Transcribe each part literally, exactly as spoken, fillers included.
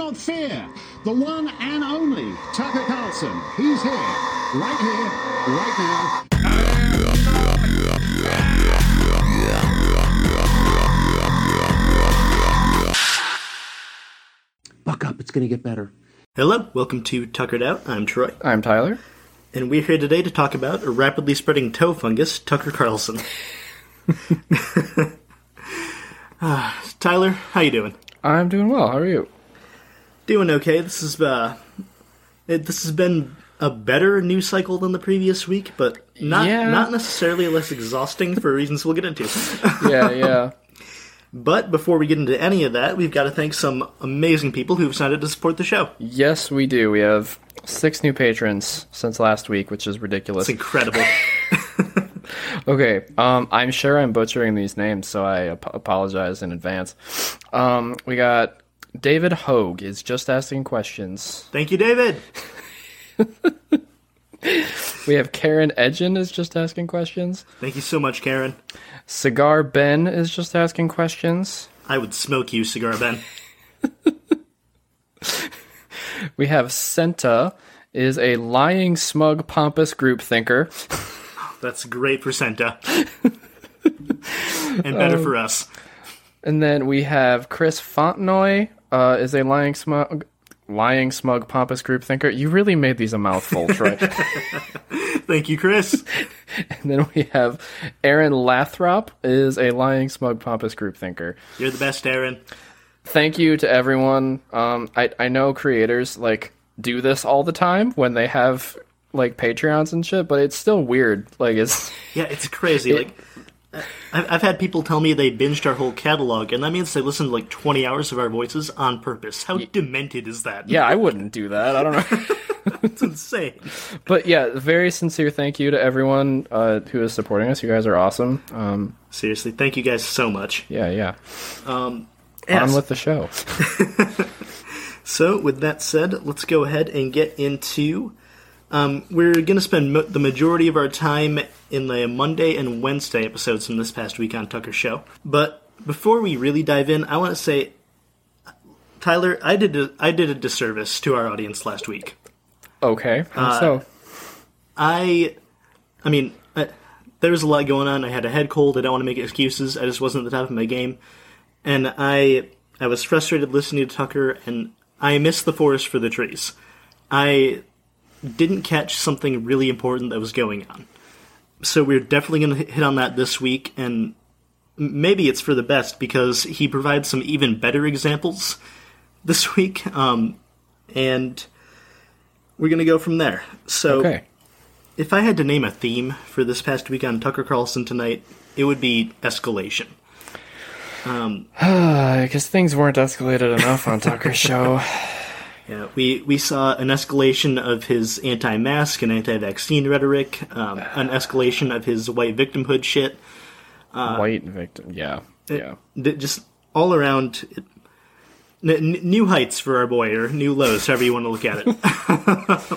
not fear. The one and only Tucker Carlson. He's here, right here, right now. Buck up, it's going to get better. Hello, welcome to Tuckered Out. I'm Troy. I'm Tyler. And we're here today to talk about a rapidly spreading toe fungus, Tucker Carlson. uh, Tyler, how you doing? I'm doing well. How are you? Doing okay. This is uh, it, this has been a better news cycle than the previous week, but not yeah. not necessarily less exhausting for reasons we'll get into. yeah, yeah. But before we get into any of that, we've got to thank some amazing people who've decided to support the show. Yes, we do. We have six new patrons since last week, which is ridiculous. It's incredible. Okay, um, I'm sure I'm butchering these names, so I ap- apologize in advance. Um, we got David Hogue is just asking questions. Thank you, David. We have Karen Edgen is just asking questions. Thank you so much, Karen. Cigar Ben is just asking questions. I would smoke you, Cigar Ben. We have Senta is a lying, smug, pompous group thinker. That's great for Senta. And better um, for us. And then we have Chris Fontenoy uh, is a lying, smug, lying, smug, pompous group thinker. You really made these a mouthful, Troy. Thank you, Chris. And then we have Aaron Lathrop is a lying, smug, pompous group thinker. You're the best, Aaron. Thank you to everyone. Um, I I know creators like do this all the time when they have like Patreons and shit, but it's still weird. Like it's yeah, it's crazy. It, like I've, I've had people tell me they binged our whole catalog, and that means they listened to like twenty hours of our voices on purpose. How demented is that? Yeah, I wouldn't do that. I don't know. It's insane. But yeah, very sincere thank you to everyone uh, who is supporting us. You guys are awesome. Um, Seriously, thank you guys so much. Yeah, yeah. Um, yes. On yes. with the show. So, with that said, let's go ahead and get into... Um, we're going to spend mo- the majority of our time in the Monday and Wednesday episodes from this past week on Tucker's show. But before we really dive in, I want to say, Tyler, I did a, I did a disservice to our audience last week. Okay, how uh, so? I, I mean, I, there was a lot going on. I had a head cold. I don't want to make excuses. I just wasn't at the top of my game. And I, I was frustrated listening to Tucker, and I missed the forest for the trees. I didn't catch something really important that was going on. So we're definitely going to hit on that this week, and maybe it's for the best, because he provides some even better examples this week, um, and we're going to go from there. So, okay. If I had to name a theme for this past week on Tucker Carlson tonight, it would be escalation. Um, Because things weren't escalated enough on Tucker's show. Yeah, we, we saw an escalation of his anti-mask and anti-vaccine rhetoric, um, an escalation of his white victimhood shit. Uh, white victim, yeah, yeah. It, just all around, it, n- new heights for our boy, or new lows, however you want to look at it.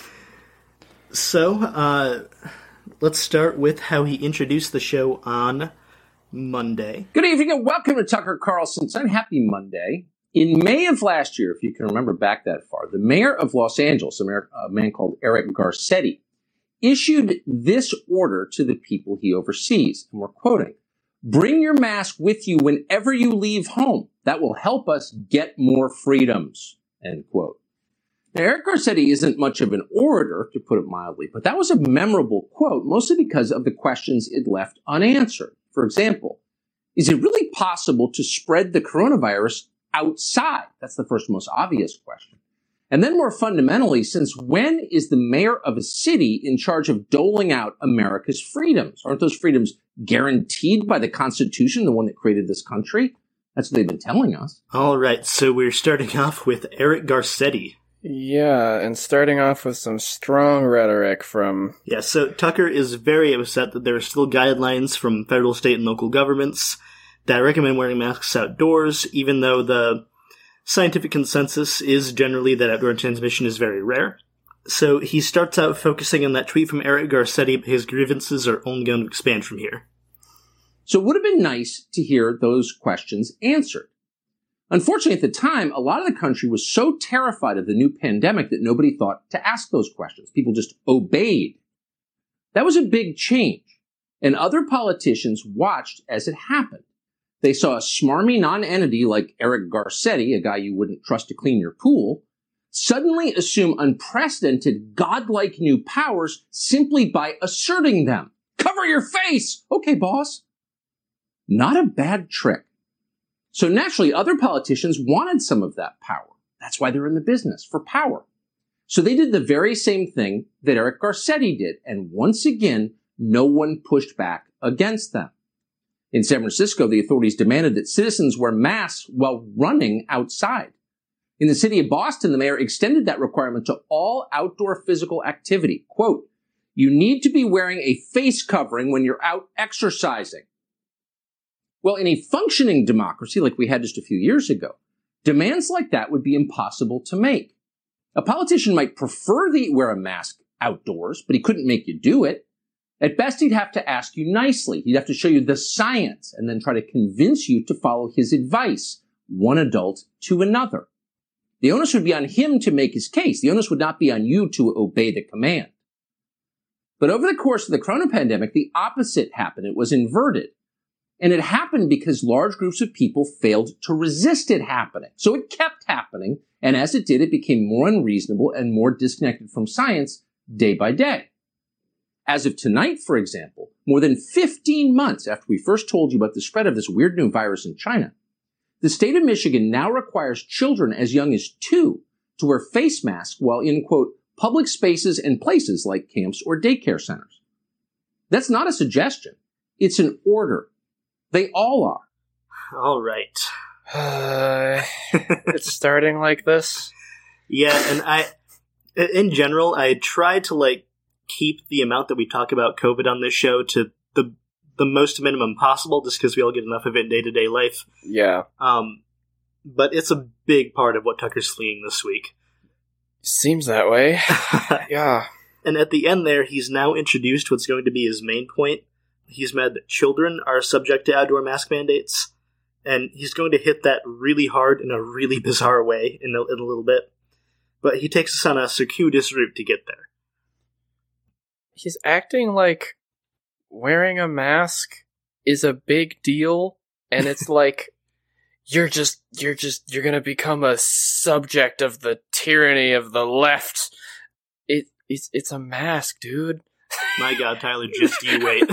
So, uh, let's start with how he introduced the show on Monday. Good evening and welcome to Tucker Carlson's Happy Monday. In May of last year, if you can remember back that far, the mayor of Los Angeles, a, mayor, a man called Eric Garcetti, issued this order to the people he oversees. And we're quoting, "Bring your mask with you whenever you leave home. That will help us get more freedoms," end quote. Now, Eric Garcetti isn't much of an orator, to put it mildly, but that was a memorable quote, mostly because of the questions it left unanswered. For example, is it really possible to spread the coronavirus outside? That's the first most obvious question. And then more fundamentally, since when is the mayor of a city in charge of doling out America's freedoms? Aren't those freedoms guaranteed by the Constitution, the one that created this country? That's what they've been telling us. All right, so we're starting off with Eric Garcetti. Yeah, and starting off with some strong rhetoric from... Yeah, so Tucker is very upset that there are still guidelines from federal, state, and local governments that recommend wearing masks outdoors, even though the scientific consensus is generally that outdoor transmission is very rare. So he starts out focusing on that tweet from Eric Garcetti, but his grievances are only going to expand from here. So it would have been nice to hear those questions answered. Unfortunately, at the time, a lot of the country was so terrified of the new pandemic that nobody thought to ask those questions. People just obeyed. That was a big change, and other politicians watched as it happened. They saw a smarmy non-entity like Eric Garcetti, a guy you wouldn't trust to clean your pool, suddenly assume unprecedented, godlike new powers simply by asserting them. Cover your face! Okay, boss. Not a bad trick. So naturally, other politicians wanted some of that power. That's why they're in the business, for power. So they did the very same thing that Eric Garcetti did, and once again, no one pushed back against them. In San Francisco, the authorities demanded that citizens wear masks while running outside. In the city of Boston, the mayor extended that requirement to all outdoor physical activity. Quote, "You need to be wearing a face covering when you're out exercising." Well, in a functioning democracy like we had just a few years ago, demands like that would be impossible to make. A politician might prefer that you wear a mask outdoors, but he couldn't make you do it. At best, he'd have to ask you nicely. He'd have to show you the science and then try to convince you to follow his advice, one adult to another. The onus would be on him to make his case. The onus would not be on you to obey the command. But over the course of the corona pandemic, the opposite happened. It was inverted. And it happened because large groups of people failed to resist it happening. So it kept happening, and as it did, it became more unreasonable and more disconnected from science day by day. As of tonight, for example, more than fifteen months after we first told you about the spread of this weird new virus in China, the state of Michigan now requires children as young as two to wear face masks while in, quote, public spaces and places like camps or daycare centers. That's not a suggestion. It's an order. They all are. All right. Uh, it's starting like this. Yeah, and I, in general, I try to like keep the amount that we talk about COVID on this show to the the most minimum possible, just because we all get enough of it in day to day life. Yeah. Um, but it's a big part of what Tucker's fleeing this week. Seems that way. Yeah. And at the end there, he's now introduced what's going to be his main point. He's mad that children are subject to outdoor mask mandates, and he's going to hit that really hard in a really bizarre way in a, in a little bit. But he takes us on a circuitous route to get there. He's acting like wearing a mask is a big deal, and it's like you're just you're just you're gonna become a subject of the tyranny of the left. It it's it's a mask, dude. My God, Tyler, just you wait.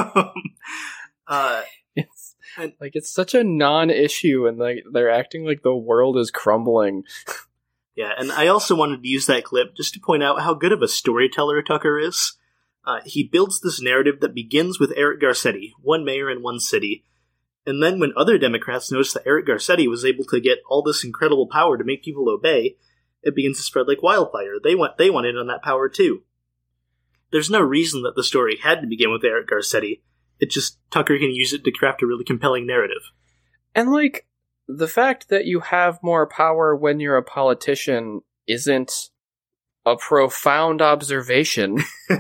uh, it's like it's such a non-issue, and like they're acting like the world is crumbling. Yeah, and I also wanted to use that clip just to point out how good of a storyteller Tucker is. Uh, he builds this narrative that begins with Eric Garcetti, one mayor in one city, and then when other Democrats notice that Eric Garcetti was able to get all this incredible power to make people obey, it begins to spread like wildfire. They want they want in on that power too. There's no reason that the story had to begin with Eric Garcetti. It just, Tucker can use it to craft a really compelling narrative. And, like, the fact that you have more power when you're a politician isn't a profound observation.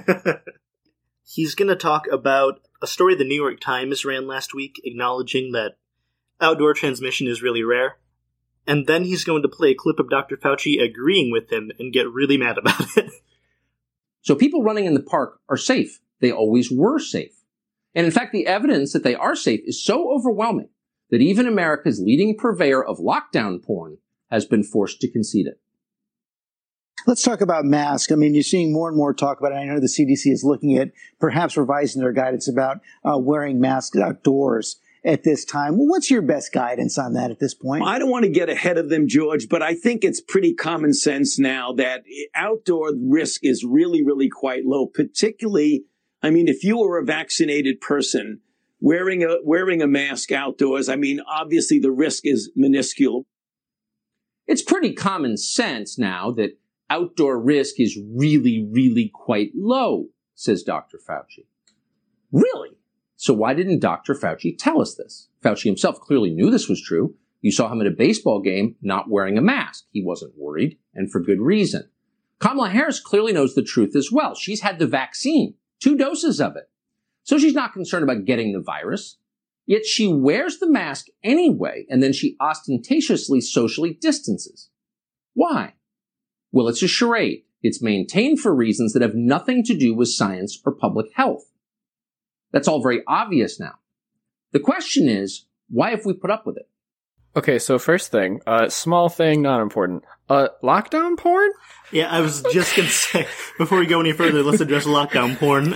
He's going to talk about a story the New York Times ran last week, acknowledging that outdoor transmission is really rare. And then he's going to play a clip of Doctor Fauci agreeing with him and get really mad about it. So people running in the park are safe. They always were safe. And in fact, the evidence that they are safe is so overwhelming that even America's leading purveyor of lockdown porn has been forced to concede it. Let's talk about masks. I mean, you're seeing more and more talk about it. I know the C D C is looking at perhaps revising their guidance about uh, wearing masks outdoors at this time. Well, what's your best guidance on that at this point? I don't want to get ahead of them, George, but I think it's pretty common sense now that outdoor risk is really, really quite low. Particularly, I mean, if you were a vaccinated person wearing a wearing a mask outdoors, I mean, obviously the risk is minuscule. It's pretty common sense now that outdoor risk is really, really quite low, says Doctor Fauci. Really? So why didn't Doctor Fauci tell us this? Fauci himself clearly knew this was true. You saw him at a baseball game not wearing a mask. He wasn't worried, and for good reason. Kamala Harris clearly knows the truth as well. She's had the vaccine, two doses of it. So she's not concerned about getting the virus. Yet she wears the mask anyway, and then she ostentatiously socially distances. Why? Well, it's a charade. It's maintained for reasons that have nothing to do with science or public health. That's all very obvious now. The question is, why have we put up with it? Okay, so first thing, uh, small thing, not important. Uh, lockdown porn? Yeah, I was just gonna say, before we go any further, let's address lockdown porn.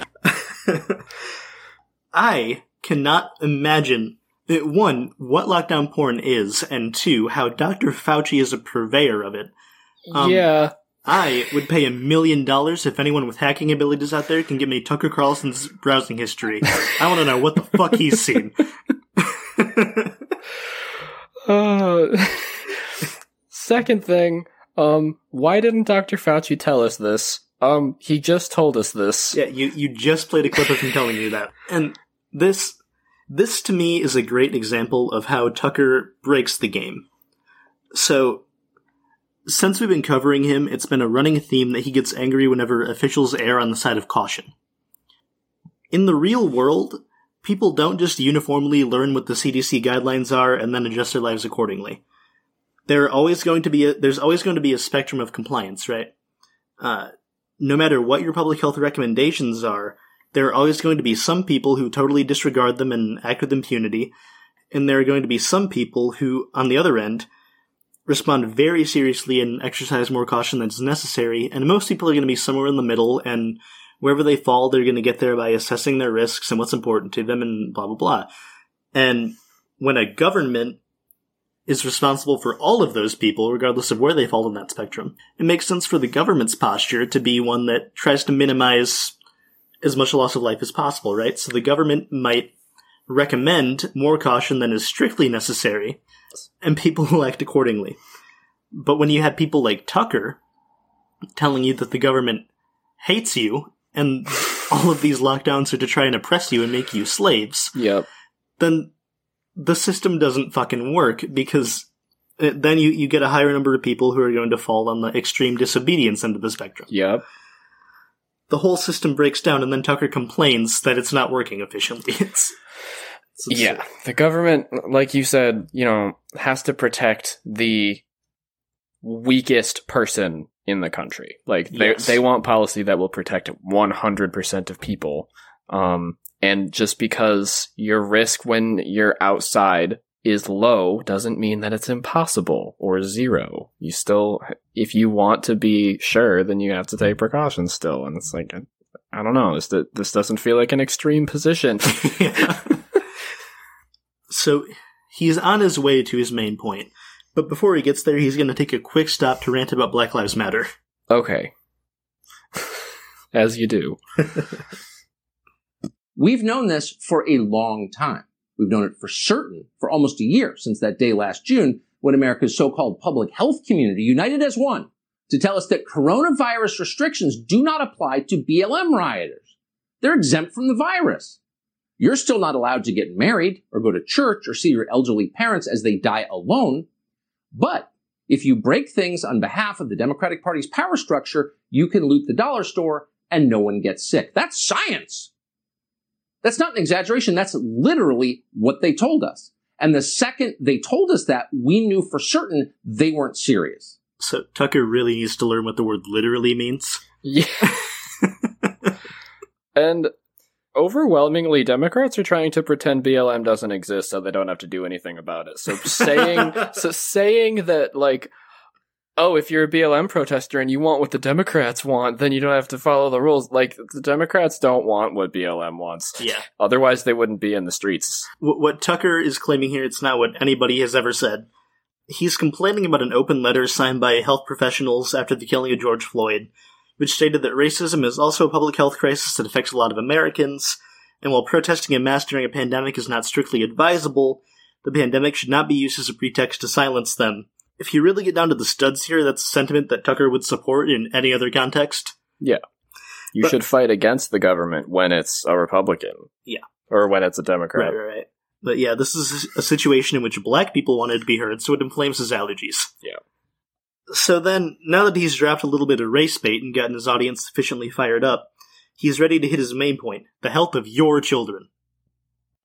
I cannot imagine, uh, one, what lockdown porn is, and two, how Doctor Fauci is a purveyor of it. Um, yeah. I would pay a million dollars if anyone with hacking abilities out there can give me Tucker Carlson's browsing history. I want to know what the fuck he's seen. uh, second thing, um, why didn't Doctor Fauci tell us this? Um, he just told us this. Yeah, you, you just played a clip of him telling you that. And this, this to me is a great example of how Tucker breaks the game. So, since we've been covering him, it's been a running theme that he gets angry whenever officials err on the side of caution. In the real world, people don't just uniformly learn what the C D C guidelines are and then adjust their lives accordingly. There are always going to be a, there's always going to be a spectrum of compliance, right? Uh, no matter what your public health recommendations are, there are always going to be some people who totally disregard them and act with impunity, and there are going to be some people who, on the other end, respond very seriously and exercise more caution than is necessary, and most people are going to be somewhere in the middle, and wherever they fall, they're going to get there by assessing their risks and what's important to them, and blah, blah, blah. And when a government is responsible for all of those people, regardless of where they fall in that spectrum, it makes sense for the government's posture to be one that tries to minimize as much loss of life as possible, right? So the government might recommend more caution than is strictly necessary, and people will act accordingly. But when you had people like Tucker telling you that the government hates you, and all of these lockdowns are to try and oppress you and make you slaves, Yep. then the system doesn't fucking work, because then you, you get a higher number of people who are going to fall on the extreme disobedience end of the spectrum. Yep. The whole system breaks down, and then Tucker complains that it's not working efficiently. It's, it's Yeah, the government, like you said, you know, has to protect the weakest person in the country. Like, they Yes. they want policy that will protect one hundred percent of people. Um, and just because your risk when you're outside is low doesn't mean that it's impossible or zero. You still, if you want to be sure, then you have to take precautions still. And it's like, I don't know, this, this doesn't feel like an extreme position. Yeah. So he's on his way to his main point, but before he gets there, he's going to take a quick stop to rant about Black Lives Matter. Okay. As you do. We've known this for a long time. We've known it for certain for almost a year, since that day last June when America's so-called public health community united as one to tell us that coronavirus restrictions do not apply to B L M rioters. They're exempt from the virus. You're still not allowed to get married or go to church or see your elderly parents as they die alone. But if you break things on behalf of the Democratic Party's power structure, you can loot the dollar store and no one gets sick. That's science. That's not an exaggeration. That's literally what they told us. And the second they told us that, we knew for certain they weren't serious. So Tucker really needs to learn what the word literally means. Yeah. And overwhelmingly, Democrats are trying to pretend B L M doesn't exist so they don't have to do anything about it. So saying, so saying that, like, oh, if you're a B L M protester and you want what the Democrats want, then you don't have to follow the rules. Like, the Democrats don't want what B L M wants. Yeah. Otherwise, they wouldn't be in the streets. What, what Tucker is claiming here, it's not what anybody has ever said. He's complaining about an open letter signed by health professionals after the killing of George Floyd, which stated that racism is also a public health crisis that affects a lot of Americans, and while protesting a mass during a pandemic is not strictly advisable, the pandemic should not be used as a pretext to silence them. If you really get down to the studs here, that's a sentiment that Tucker would support in any other context. Yeah. You But- should fight against the government when it's a Republican. Yeah. Or when it's a Democrat. Right, right, right. But yeah, this is a situation in which black people wanted to be heard, so it inflames his allergies. Yeah. So then, now that he's dropped a little bit of race bait and gotten his audience sufficiently fired up, he's ready to hit his main point, the health of your children.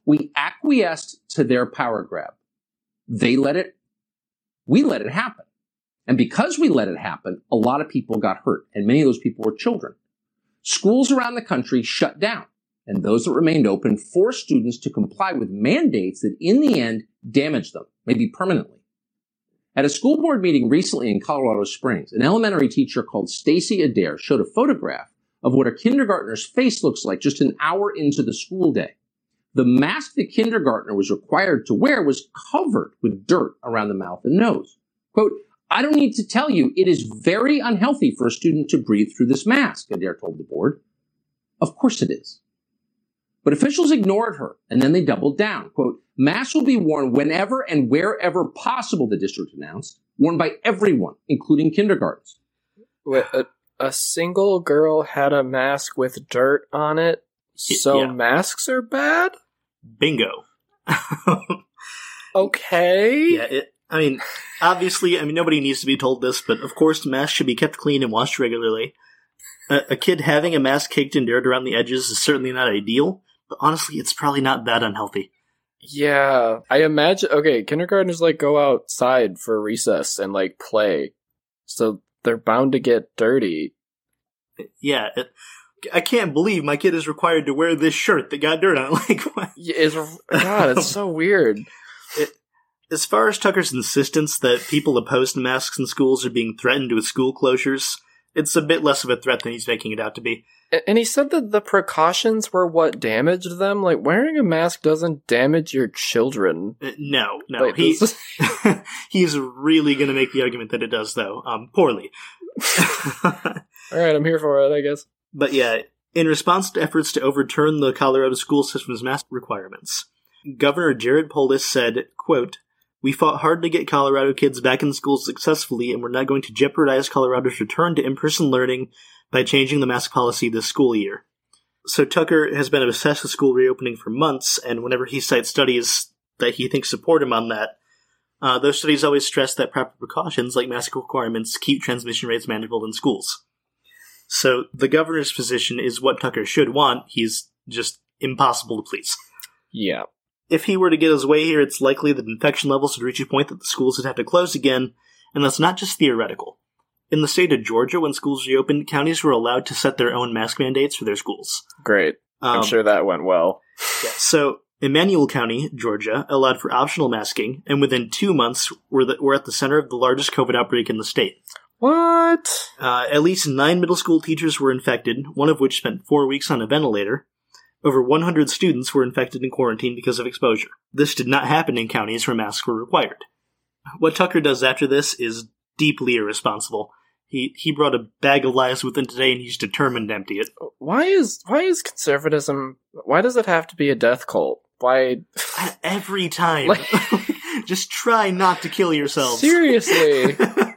We acquiesced to their power grab. They let it, we let it happen. And because we let it happen, a lot of people got hurt, and many of those people were children. Schools around the country shut down, and those that remained open forced students to comply with mandates that in the end damaged them, maybe permanently. At a school board meeting recently in Colorado Springs, an elementary teacher called Stacy Adair showed a photograph of what a kindergartner's face looks like just an hour into the school day. The mask the kindergartner was required to wear was covered with dirt around the mouth and nose. Quote, "I don't need to tell you, it is very unhealthy for a student to breathe through this mask," Adair told the board. Of course it is. But officials ignored her, and then they doubled down. Quote, "Masks will be worn whenever and wherever possible," the district announced, worn by everyone, including kindergartens. Wait, a, a single girl had a mask with dirt on it, so yeah. masks are bad? Bingo. Okay. Yeah, it, I mean, obviously, I mean, nobody needs to be told this, but of course, masks should be kept clean and washed regularly. A, a kid having a mask caked in dirt around the edges is certainly not ideal, but honestly, it's probably not that unhealthy. Yeah, I imagine, okay, kindergartners, like, go outside for recess and, like, play, so they're bound to get dirty. Yeah, it, I can't believe my kid is required to wear this shirt that got dirt on it. Like, what? Yeah, it's, God, it's so weird. It, as far as Tucker's insistence that people opposed to masks in schools are being threatened with school closures, it's a bit less of a threat than he's making it out to be. And he said that the precautions were what damaged them. Like, wearing a mask doesn't damage your children. Uh, no, no. Like, he, this is- he's really going to make the argument that it does, though. Um, poorly. Alright, I'm here for it, I guess. But yeah, in response to efforts to overturn the Colorado school system's mask requirements, Governor Jared Polis said, quote, "We fought hard to get Colorado kids back in school successfully, and we're not going to jeopardize Colorado's return to in-person learning by changing the mask policy this school year." So Tucker has been obsessed with school reopening for months, and whenever he cites studies that he thinks support him on that, uh, those studies always stress that proper precautions, like mask requirements, keep transmission rates manageable in schools. So the governor's position is what Tucker should want. He's just impossible to please. Yeah. If he were to get his way here, it's likely that infection levels would reach a point that the schools would have to close again, and that's not just theoretical. In the state of Georgia, when schools reopened, counties were allowed to set their own mask mandates for their schools. Great. Um, I'm sure that went well. Yeah, so Emmanuel County, Georgia, allowed for optional masking, and within two months, we're, the, we're at the center of the largest COVID outbreak in the state. What? Uh, at least nine middle school teachers were infected, one of which spent four weeks on a ventilator. Over one hundred students were infected and quarantined because of exposure. This did not happen in counties where masks were required. What Tucker does after this is deeply irresponsible. He he brought a bag of lies with him today, and he's determined to empty it. Why is why is conservatism? Why does it have to be a death cult? Why? Every time, Like- just try not to kill yourselves. Seriously.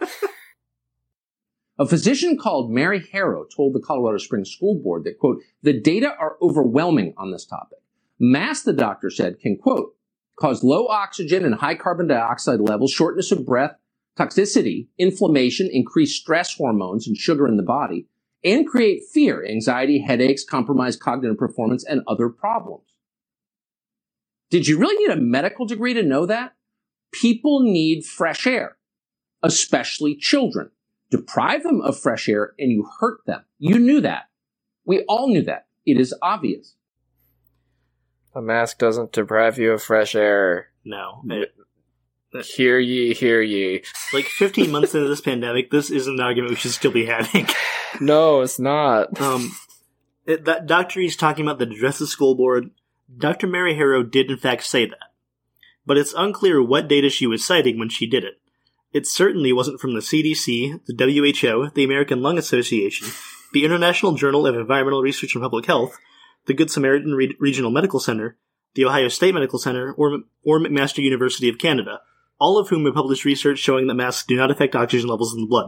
A physician called Mary Harrow told the Colorado Springs School Board that, quote, "The data are overwhelming on this topic. Masks," the doctor said, "can, quote, cause low oxygen and high carbon dioxide levels, shortness of breath, toxicity, inflammation, increased stress hormones and sugar in the body, and create fear, anxiety, headaches, compromised cognitive performance, and other problems." Did you really need a medical degree to know that? People need fresh air, especially children. Deprive them of fresh air and you hurt them. You knew that. We all knew that. It is obvious. A mask doesn't deprive you of fresh air. No. Hear ye, hear ye. Like fifteen months into this pandemic, this is an argument we should still be having. No, it's not. Um, it, that doctor he's talking about that addressed the school board, Doctor Mary Harrow did in fact say that. But it's unclear what data she was citing when she did it. It certainly wasn't from the C D C, the W H O, the American Lung Association, the International Journal of Environmental Research and Public Health, the Good Samaritan Re- Regional Medical Center, the Ohio State Medical Center, or, or McMaster University of Canada, all of whom have published research showing that masks do not affect oxygen levels in the blood.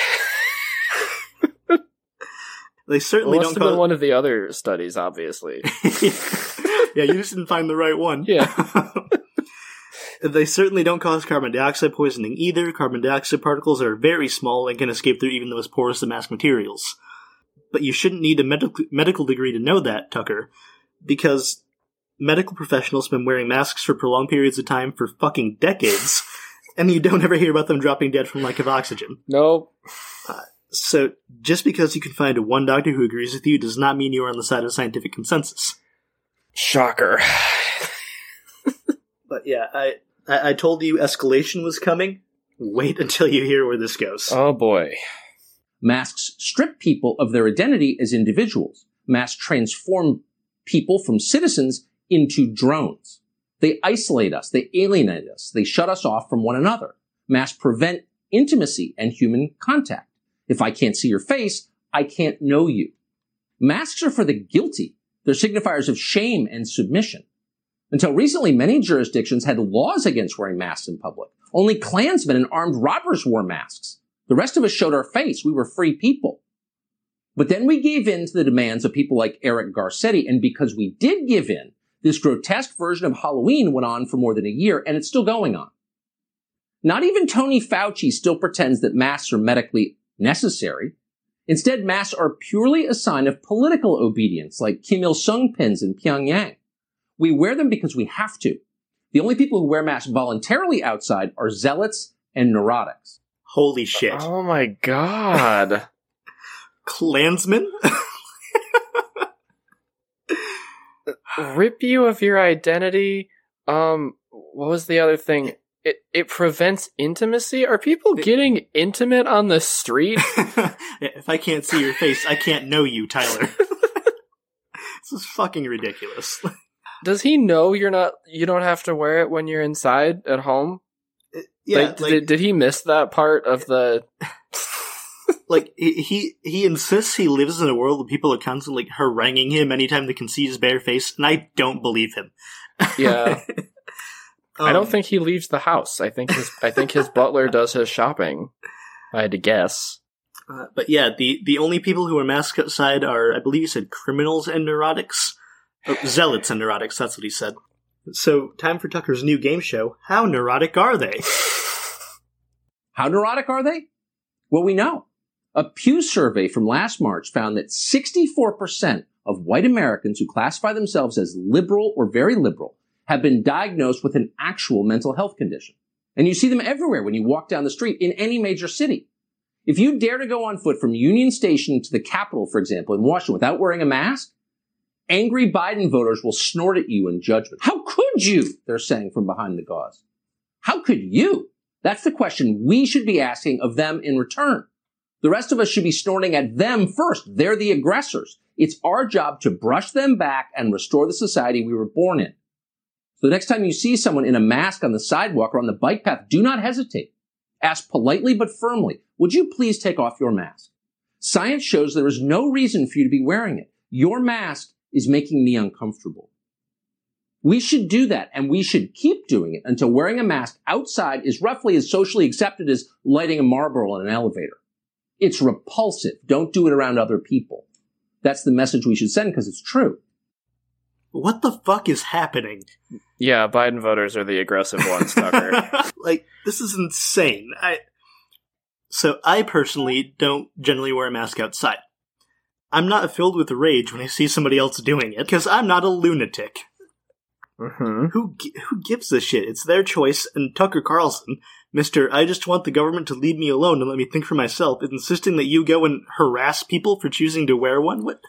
They certainly It don't must have been cause... one of the other studies, obviously. Yeah, you just didn't find the right one. Yeah. They certainly don't cause carbon dioxide poisoning either. Carbon dioxide particles are very small and can escape through even the most porous of mask materials. But you shouldn't need a medical medical degree to know that, Tucker, because medical professionals have been wearing masks for prolonged periods of time for fucking decades, and you don't ever hear about them dropping dead from lack of oxygen. Nope. Uh, so, just because you can find one doctor who agrees with you does not mean you are on the side of scientific consensus. Shocker. But yeah, I, I I told you escalation was coming. Wait until you hear where this goes. Oh boy. Masks strip people of their identity as individuals. Masks transform people from citizens into drones. They isolate us. They alienate us. They shut us off from one another. Masks prevent intimacy and human contact. If I can't see your face, I can't know you. Masks are for the guilty. They're signifiers of shame and submission. Until recently, many jurisdictions had laws against wearing masks in public. Only Klansmen and armed robbers wore masks. The rest of us showed our face. We were free people. But then we gave in to the demands of people like Eric Garcetti, and because we did give in, this grotesque version of Halloween went on for more than a year, and it's still going on. Not even Tony Fauci still pretends that masks are medically necessary. Instead, masks are purely a sign of political obedience, like Kim Il-sung pins in Pyongyang. We wear them because we have to. The only people who wear masks voluntarily outside are zealots and neurotics. Holy shit. Oh my god. Klansmen? Rip you of your identity. Um, what was the other thing? It it prevents intimacy? Are people getting intimate on the street? If I can't see your face, I can't know you, Tyler. This is fucking ridiculous. Does he know you're not? You don't have to wear it when you're inside at home? Yeah, like, like, did, did he miss that part of the? Like he, he he insists he lives in a world where people are constantly like, haranguing him anytime they can see his bare face, and I don't believe him. Yeah, um, I don't think he leaves the house. I think his I think his butler does his shopping. I had to guess. Uh, but yeah, the the only people who are masked outside are, I believe, you said criminals and neurotics. Oh, zealots and neurotics, that's what he said. So, time for Tucker's new game show. How neurotic are they? How neurotic are they? Well, we know. A Pew survey from last March found that sixty-four percent of white Americans who classify themselves as liberal or very liberal have been diagnosed with an actual mental health condition. And you see them everywhere when you walk down the street in any major city. If you dare to go on foot from Union Station to the Capitol, for example, in Washington without wearing a mask, angry Biden voters will snort at you in judgment. How could you? They're saying from behind the gauze. How could you? That's the question we should be asking of them in return. The rest of us should be snorting at them first. They're the aggressors. It's our job to brush them back and restore the society we were born in. So the next time you see someone in a mask on the sidewalk or on the bike path, do not hesitate. Ask politely but firmly, would you please take off your mask? Science shows there is no reason for you to be wearing it. Your mask is making me uncomfortable. We should do that, and we should keep doing it until wearing a mask outside is roughly as socially accepted as lighting a Marlboro in an elevator. It's repulsive. Don't do it around other people. That's the message we should send because it's true. What the fuck is happening? Yeah, Biden voters are the aggressive ones, Tucker. Like, this is insane. I So, I personally don't generally wear a mask outside. I'm not filled with rage when I see somebody else doing it, because I'm not a lunatic. Mm-hmm. Who who gives a shit? It's their choice, and Tucker Carlson, Mister I just want the government to leave me alone and let me think for myself, is insisting that you go and harass people for choosing to wear one? What?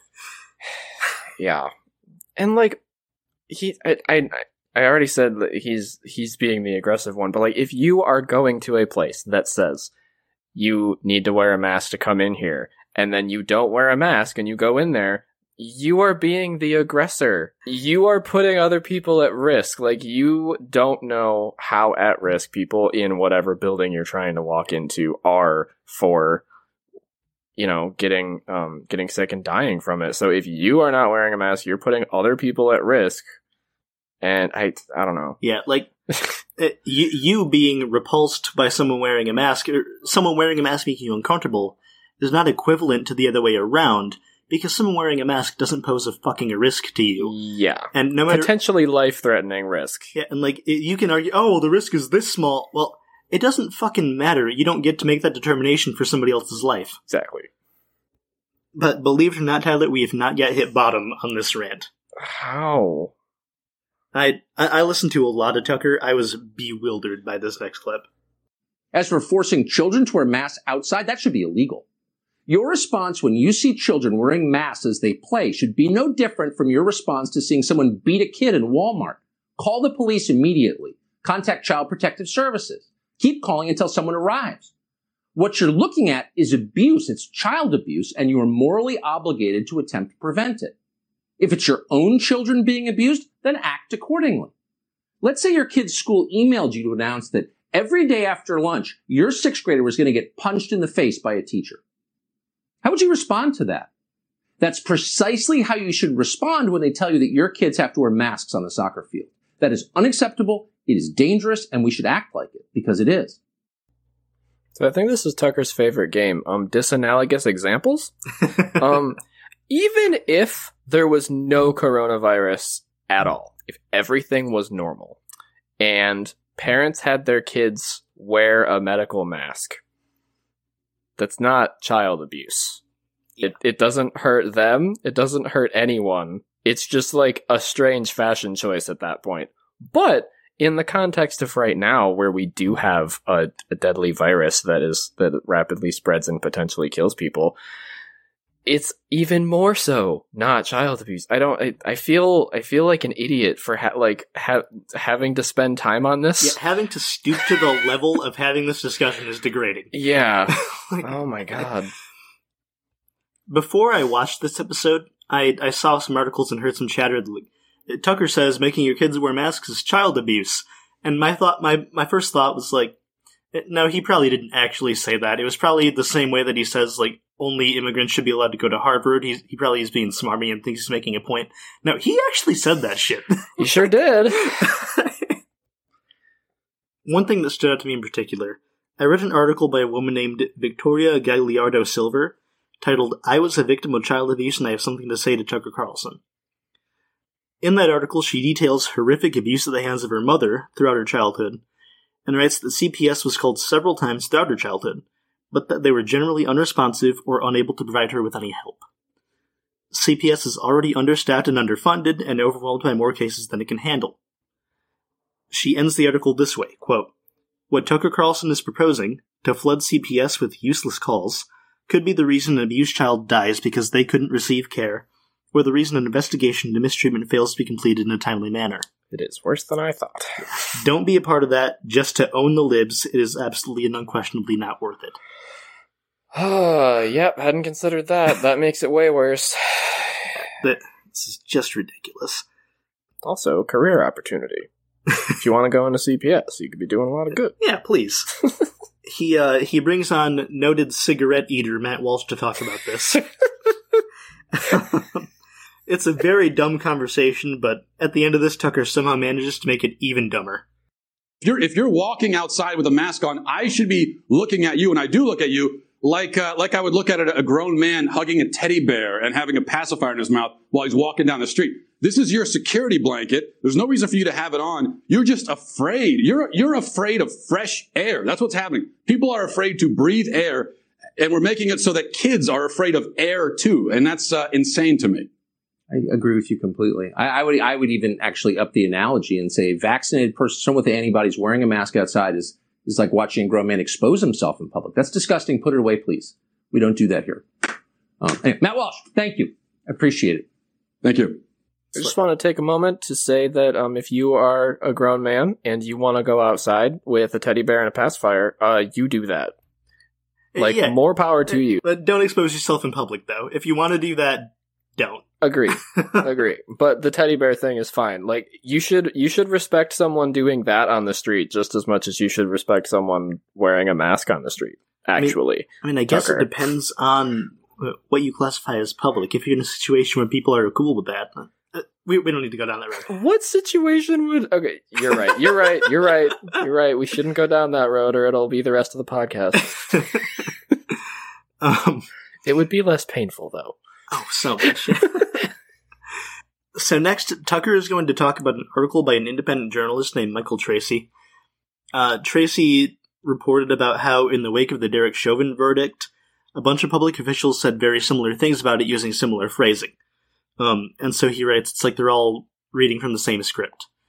Yeah. And, like, he, I, I, I already said that he's, he's being the aggressive one, but, like, if you are going to a place that says you need to wear a mask to come in here, and then you don't wear a mask and you go in there, you are being the aggressor. You are putting other people at risk. Like, you don't know how at risk people in whatever building you're trying to walk into are for, you know, getting um getting sick and dying from it. So if you are not wearing a mask, you're putting other people at risk. And I I don't know. Yeah, like, it, you, you being repulsed by someone wearing a mask, or someone wearing a mask making you uncomfortable, is not equivalent to the other way around, because someone wearing a mask doesn't pose a fucking risk to you. Yeah. And no matter, potentially life-threatening risk. Yeah, and like, it, you can argue, oh, well, the risk is this small. Well, it doesn't fucking matter. You don't get to make that determination for somebody else's life. Exactly. But believe it or not, Tyler, we have not yet hit bottom on this rant. How? I, I I listened to a lot of Tucker. I was bewildered by this next clip. As for forcing children to wear masks outside, that should be illegal. Your response when you see children wearing masks as they play should be no different from your response to seeing someone beat a kid in Walmart. Call the police immediately. Contact Child Protective Services. Keep calling until someone arrives. What you're looking at is abuse. It's child abuse, and you are morally obligated to attempt to prevent it. If it's your own children being abused, then act accordingly. Let's say your kid's school emailed you to announce that every day after lunch, your sixth grader was going to get punched in the face by a teacher. How would you respond to that? That's precisely how you should respond when they tell you that your kids have to wear masks on the soccer field. That is unacceptable, it is dangerous, and we should act like it, because it is. So I think this is Tucker's favorite game, um, disanalogous examples. um, even if there was no coronavirus at all, if everything was normal, and parents had their kids wear a medical mask, that's not child abuse. It it doesn't hurt them. It doesn't hurt anyone. It's just like a strange fashion choice at that point. But in the context of right now, where we do have a, a deadly virus that is that rapidly spreads and potentially kills people, it's even more so not child abuse. I don't. I, I feel. I feel like an idiot for ha- like ha- having to spend time on this. Yeah, having to stoop to the level of having this discussion is degrading. Yeah. Like, oh my god. Before I watched this episode, I I saw some articles and heard some chatter. Tucker says making your kids wear masks is child abuse, and my thought, my my first thought was like, no, he probably didn't actually say that. It was probably the same way that he says like only immigrants should be allowed to go to Harvard. He's, he probably is being smarmy and thinks he's making a point. No, he actually said that shit. He sure did. One thing that stood out to me in particular, I read an article by a woman named Victoria Gagliardo Silver titled, "I was a victim of child abuse and I have something to say to Tucker Carlson." In that article, she details horrific abuse at the hands of her mother throughout her childhood, and writes that C P S was called several times throughout her childhood, but that they were generally unresponsive or unable to provide her with any help. C P S is already understaffed and underfunded, and overwhelmed by more cases than it can handle. She ends the article this way, quote, "What Tucker Carlson is proposing, to flood C P S with useless calls, could be the reason an abused child dies because they couldn't receive care, or the reason an investigation into mistreatment fails to be completed in a timely manner. It is worse than I thought." Don't be a part of that just to own the libs. It is absolutely and unquestionably not worth it. Uh, yep, hadn't considered that. That makes it way worse. But this is just ridiculous. Also, career opportunity. If you want to go into C P S, you could be doing a lot of good. Yeah, please. he uh, he brings on noted cigarette eater Matt Walsh to talk about this. It's a very dumb conversation, but at the end of this, Tucker somehow manages to make it even dumber. If you're, if you're walking outside with a mask on, I should be looking at you, and I do look at you, like uh, like I would look at a, a grown man hugging a teddy bear and having a pacifier in his mouth while he's walking down the street. This is your security blanket. There's no reason for you to have it on. You're just afraid. You're you're afraid of fresh air. That's what's happening. People are afraid to breathe air, and we're making it so that kids are afraid of air too, and that's uh, insane to me. I agree with you completely. I, I would I would even actually up the analogy and say a vaccinated person, someone with antibodies wearing a mask outside is is like watching a grown man expose himself in public. That's disgusting. Put it away, please. We don't do that here. Um, anyway, Matt Walsh, thank you. I appreciate it. Thank you. I just want to take a moment to say that um, if you are a grown man and you want to go outside with a teddy bear and a pacifier, uh, you do that. Like, Yeah. more power to you. But don't expose yourself in public, though. If you want to do that, don't. Agree. Agree. But the teddy bear thing is fine. Like, you should you should respect someone doing that on the street just as much as you should respect someone wearing a mask on the street, actually. I mean, I guess Tucker. it depends on uh, what you classify as public. If you're in a situation where people are cool with that, uh, we, we don't need to go down that road. What situation would... Okay, you're right. You're right. You're right. You're right. We shouldn't go down that road or it'll be the rest of the podcast. um, It would be less painful, though. oh, so much. So next, Tucker is going to talk about an article by an independent journalist named Michael Tracy. Uh, Tracy reported about how, in the wake of the Derek Chauvin verdict, a bunch of public officials said very similar things about it using similar phrasing. Um, and so he writes, it's like they're all reading from the same script.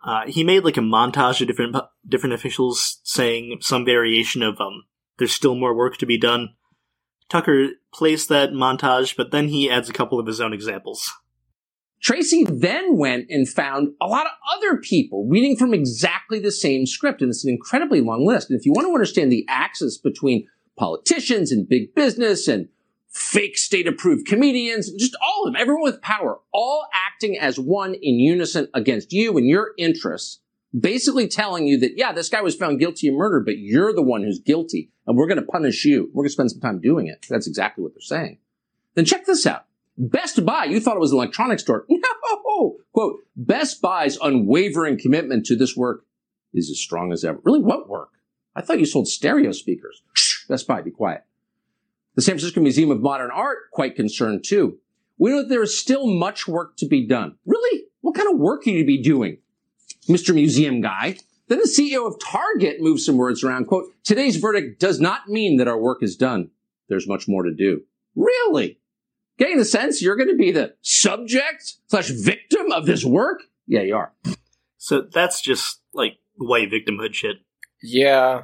Uh, he made like a montage of different different officials saying some variation of um, "there's still more work to be done." Tucker plays that montage, but then he adds a couple of his own examples. Tracy then went and found a lot of other people reading from exactly the same script, and it's an incredibly long list. And if you want to understand the axis between politicians and big business and fake state-approved comedians, just all of them, everyone with power, all acting as one in unison against you and your interests, basically telling you that, yeah, this guy was found guilty of murder, but you're the one who's guilty, and we're going to punish you. We're going to spend some time doing it. That's exactly what they're saying. Then check this out. Best Buy, you thought it was an electronics store. No! Quote, Best Buy's unwavering commitment to this work is as strong as ever. Really, what work? I thought you sold stereo speakers. Shh, Best Buy, be quiet. The San Francisco Museum of Modern Art, quite concerned too. We know that there is still much work to be done. Really? What kind of work are you to be doing, Mister Museum Guy? Then the C E O of Target moves some words around. Quote, today's verdict does not mean that our work is done. There's much more to do. Really? Getting the sense you're going to be the subject slash victim of this work? Yeah, you are. So that's just, like, white victimhood shit. Yeah.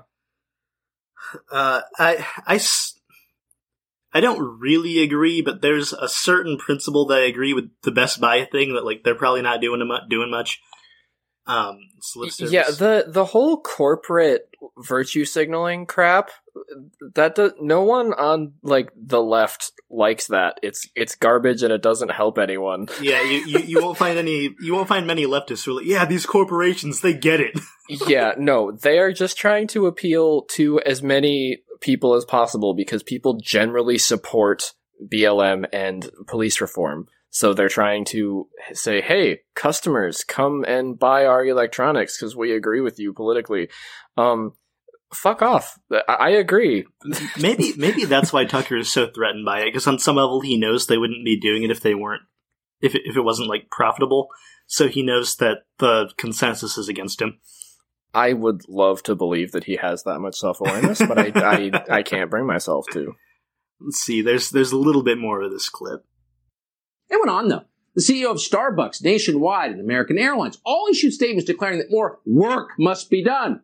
Uh, I, I, s- I don't really agree, but there's a certain principle that I agree with the Best Buy thing, that, like, they're probably not doing, mu- doing much. Um, service. Yeah, the the whole corporate virtue signaling crap, that does, no one on like the left likes that. It's it's garbage and it doesn't help anyone. Yeah, you, you, you won't find any you won't find many leftists who are like, yeah, these corporations, they get it. Yeah, no, they are just trying to appeal to as many people as possible because people generally support B L M and police reform. So they're trying to say, hey, customers, come and buy our electronics because we agree with you politically. Um, fuck off. I, I agree. maybe maybe that's why Tucker is so threatened by it, because on some level he knows they wouldn't be doing it if they weren't, if it, if it wasn't, like, profitable. So he knows that the consensus is against him. I would love to believe that he has that much self-awareness, but I, I, I can't bring myself to. Let's see, there's there's a little bit more of this clip. It went on, though. The C E O of Starbucks, Nationwide, and American Airlines all issued statements declaring that more work must be done.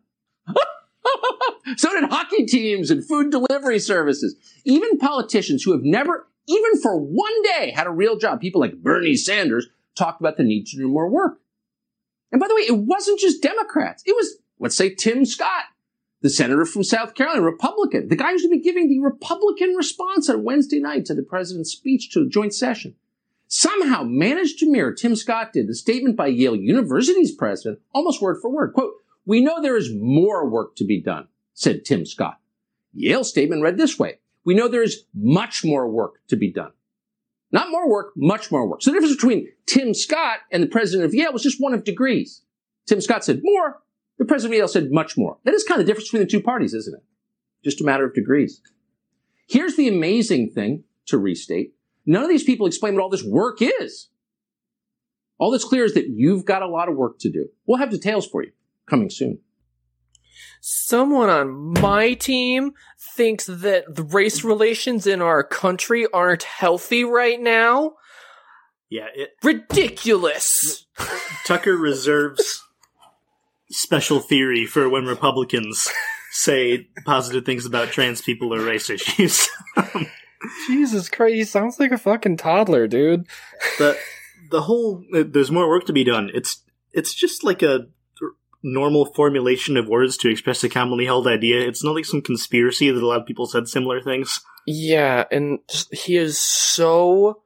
So did hockey teams and food delivery services. Even politicians who have never, even for one day, had a real job, people like Bernie Sanders, talked about the need to do more work. And by the way, it wasn't just Democrats. It was, let's say, Tim Scott, the senator from South Carolina, Republican, the guy who's going to be giving the Republican response on Wednesday night to the president's speech to a joint session. Somehow managed to mirror, Tim Scott did, the statement by Yale University's president, almost word for word. Quote, we know there is more work to be done, said Tim Scott. Yale's statement read this way. We know there is much more work to be done. Not more work, much more work. So the difference between Tim Scott and the president of Yale was just one of degrees. Tim Scott said more. The president of Yale said much more. That is kind of the difference between the two parties, isn't it? Just a matter of degrees. Here's the amazing thing to restate. None of these people explain what all this work is. All that's clear is that you've got a lot of work to do. We'll have details for you coming soon. Someone on my team thinks that the race relations in our country aren't healthy right now? Yeah, it, ridiculous. Tucker reserves special theory for when Republicans say positive things about trans people or race issues. Jesus Christ, he sounds like a fucking toddler, dude. The the whole uh, there's more work to be done. It's it's just like a normal formulation of words to express a commonly held idea. It's not like some conspiracy that a lot of people said similar things. Yeah, and just, he is so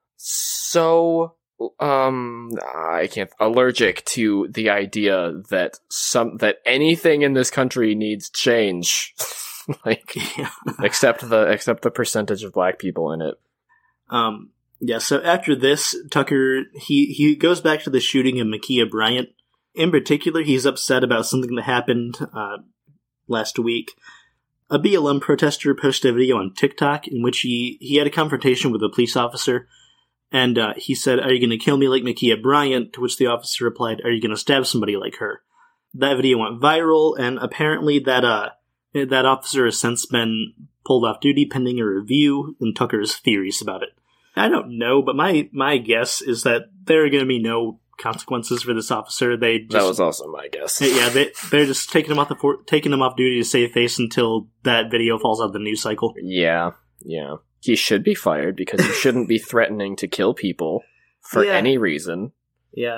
so um I can't allergic to the idea that some that anything in this country needs change. Like, yeah. except the except the percentage of black people in it. Um, yeah. So after this, Tucker he he goes back to the shooting of Ma'Khia Bryant. In particular, he's upset about something that happened uh, last week. A B L M protester posted a video on TikTok in which he he had a confrontation with a police officer, and uh, he said, "Are you going to kill me like Ma'Khia Bryant?" To which the officer replied, "Are you going to stab somebody like her?" That video went viral, and apparently that uh. That officer has since been pulled off duty pending a review in Tucker's theories about it. I don't know, but my, my guess is that there are going to be no consequences for this officer. They just, That was also my guess. yeah, they they're just taking him off the for- taking him off duty to save face until that video falls out of the news cycle. Yeah, yeah. He should be fired because he shouldn't be threatening to kill people for Yeah. any reason. Yeah,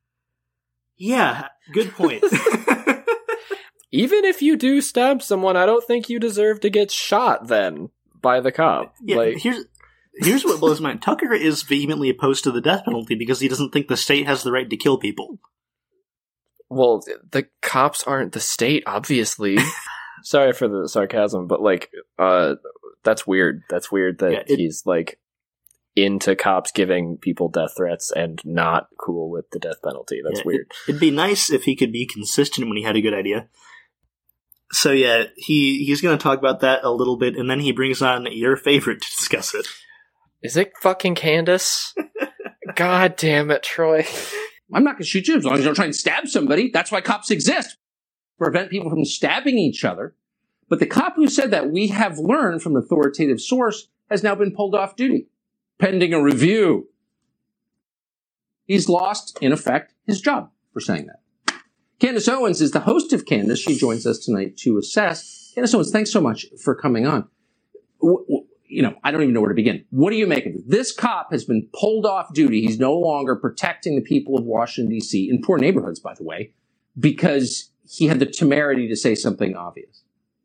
yeah, good point. Even if you do stab someone, I don't think you deserve to get shot then by the cop. Yeah, like, here's here's what blows my mind. Tucker is vehemently opposed to the death penalty because he doesn't think the state has the right to kill people. well, the cops aren't the state, obviously. Sorry for the sarcasm, but like, uh, that's weird. That's weird that Yeah, it- he's like into cops giving people death threats and not cool with the death penalty. That's Yeah, weird. It, it'd be nice if he could be consistent when he had a good idea. So yeah, he he's going to talk about that a little bit, and then he brings on your favorite to discuss it. Is it fucking Candace? God damn it, Troy. I'm not going to shoot you as long as you don't try and stab somebody. That's why cops exist. Prevent people from stabbing each other. But the cop who said that, we have learned from authoritative source, has now been pulled off duty, pending a review. He's lost, in effect, his job for saying that. Candace Owens is the host of Candace. She joins us tonight to assess. Candace Owens, thanks so much for coming on. W- w- you know, I don't even know where to begin. What do you make of it? This cop has been pulled off duty. He's no longer protecting the people of Washington, D C, in poor neighborhoods, by the way, because he had the temerity to say something obvious.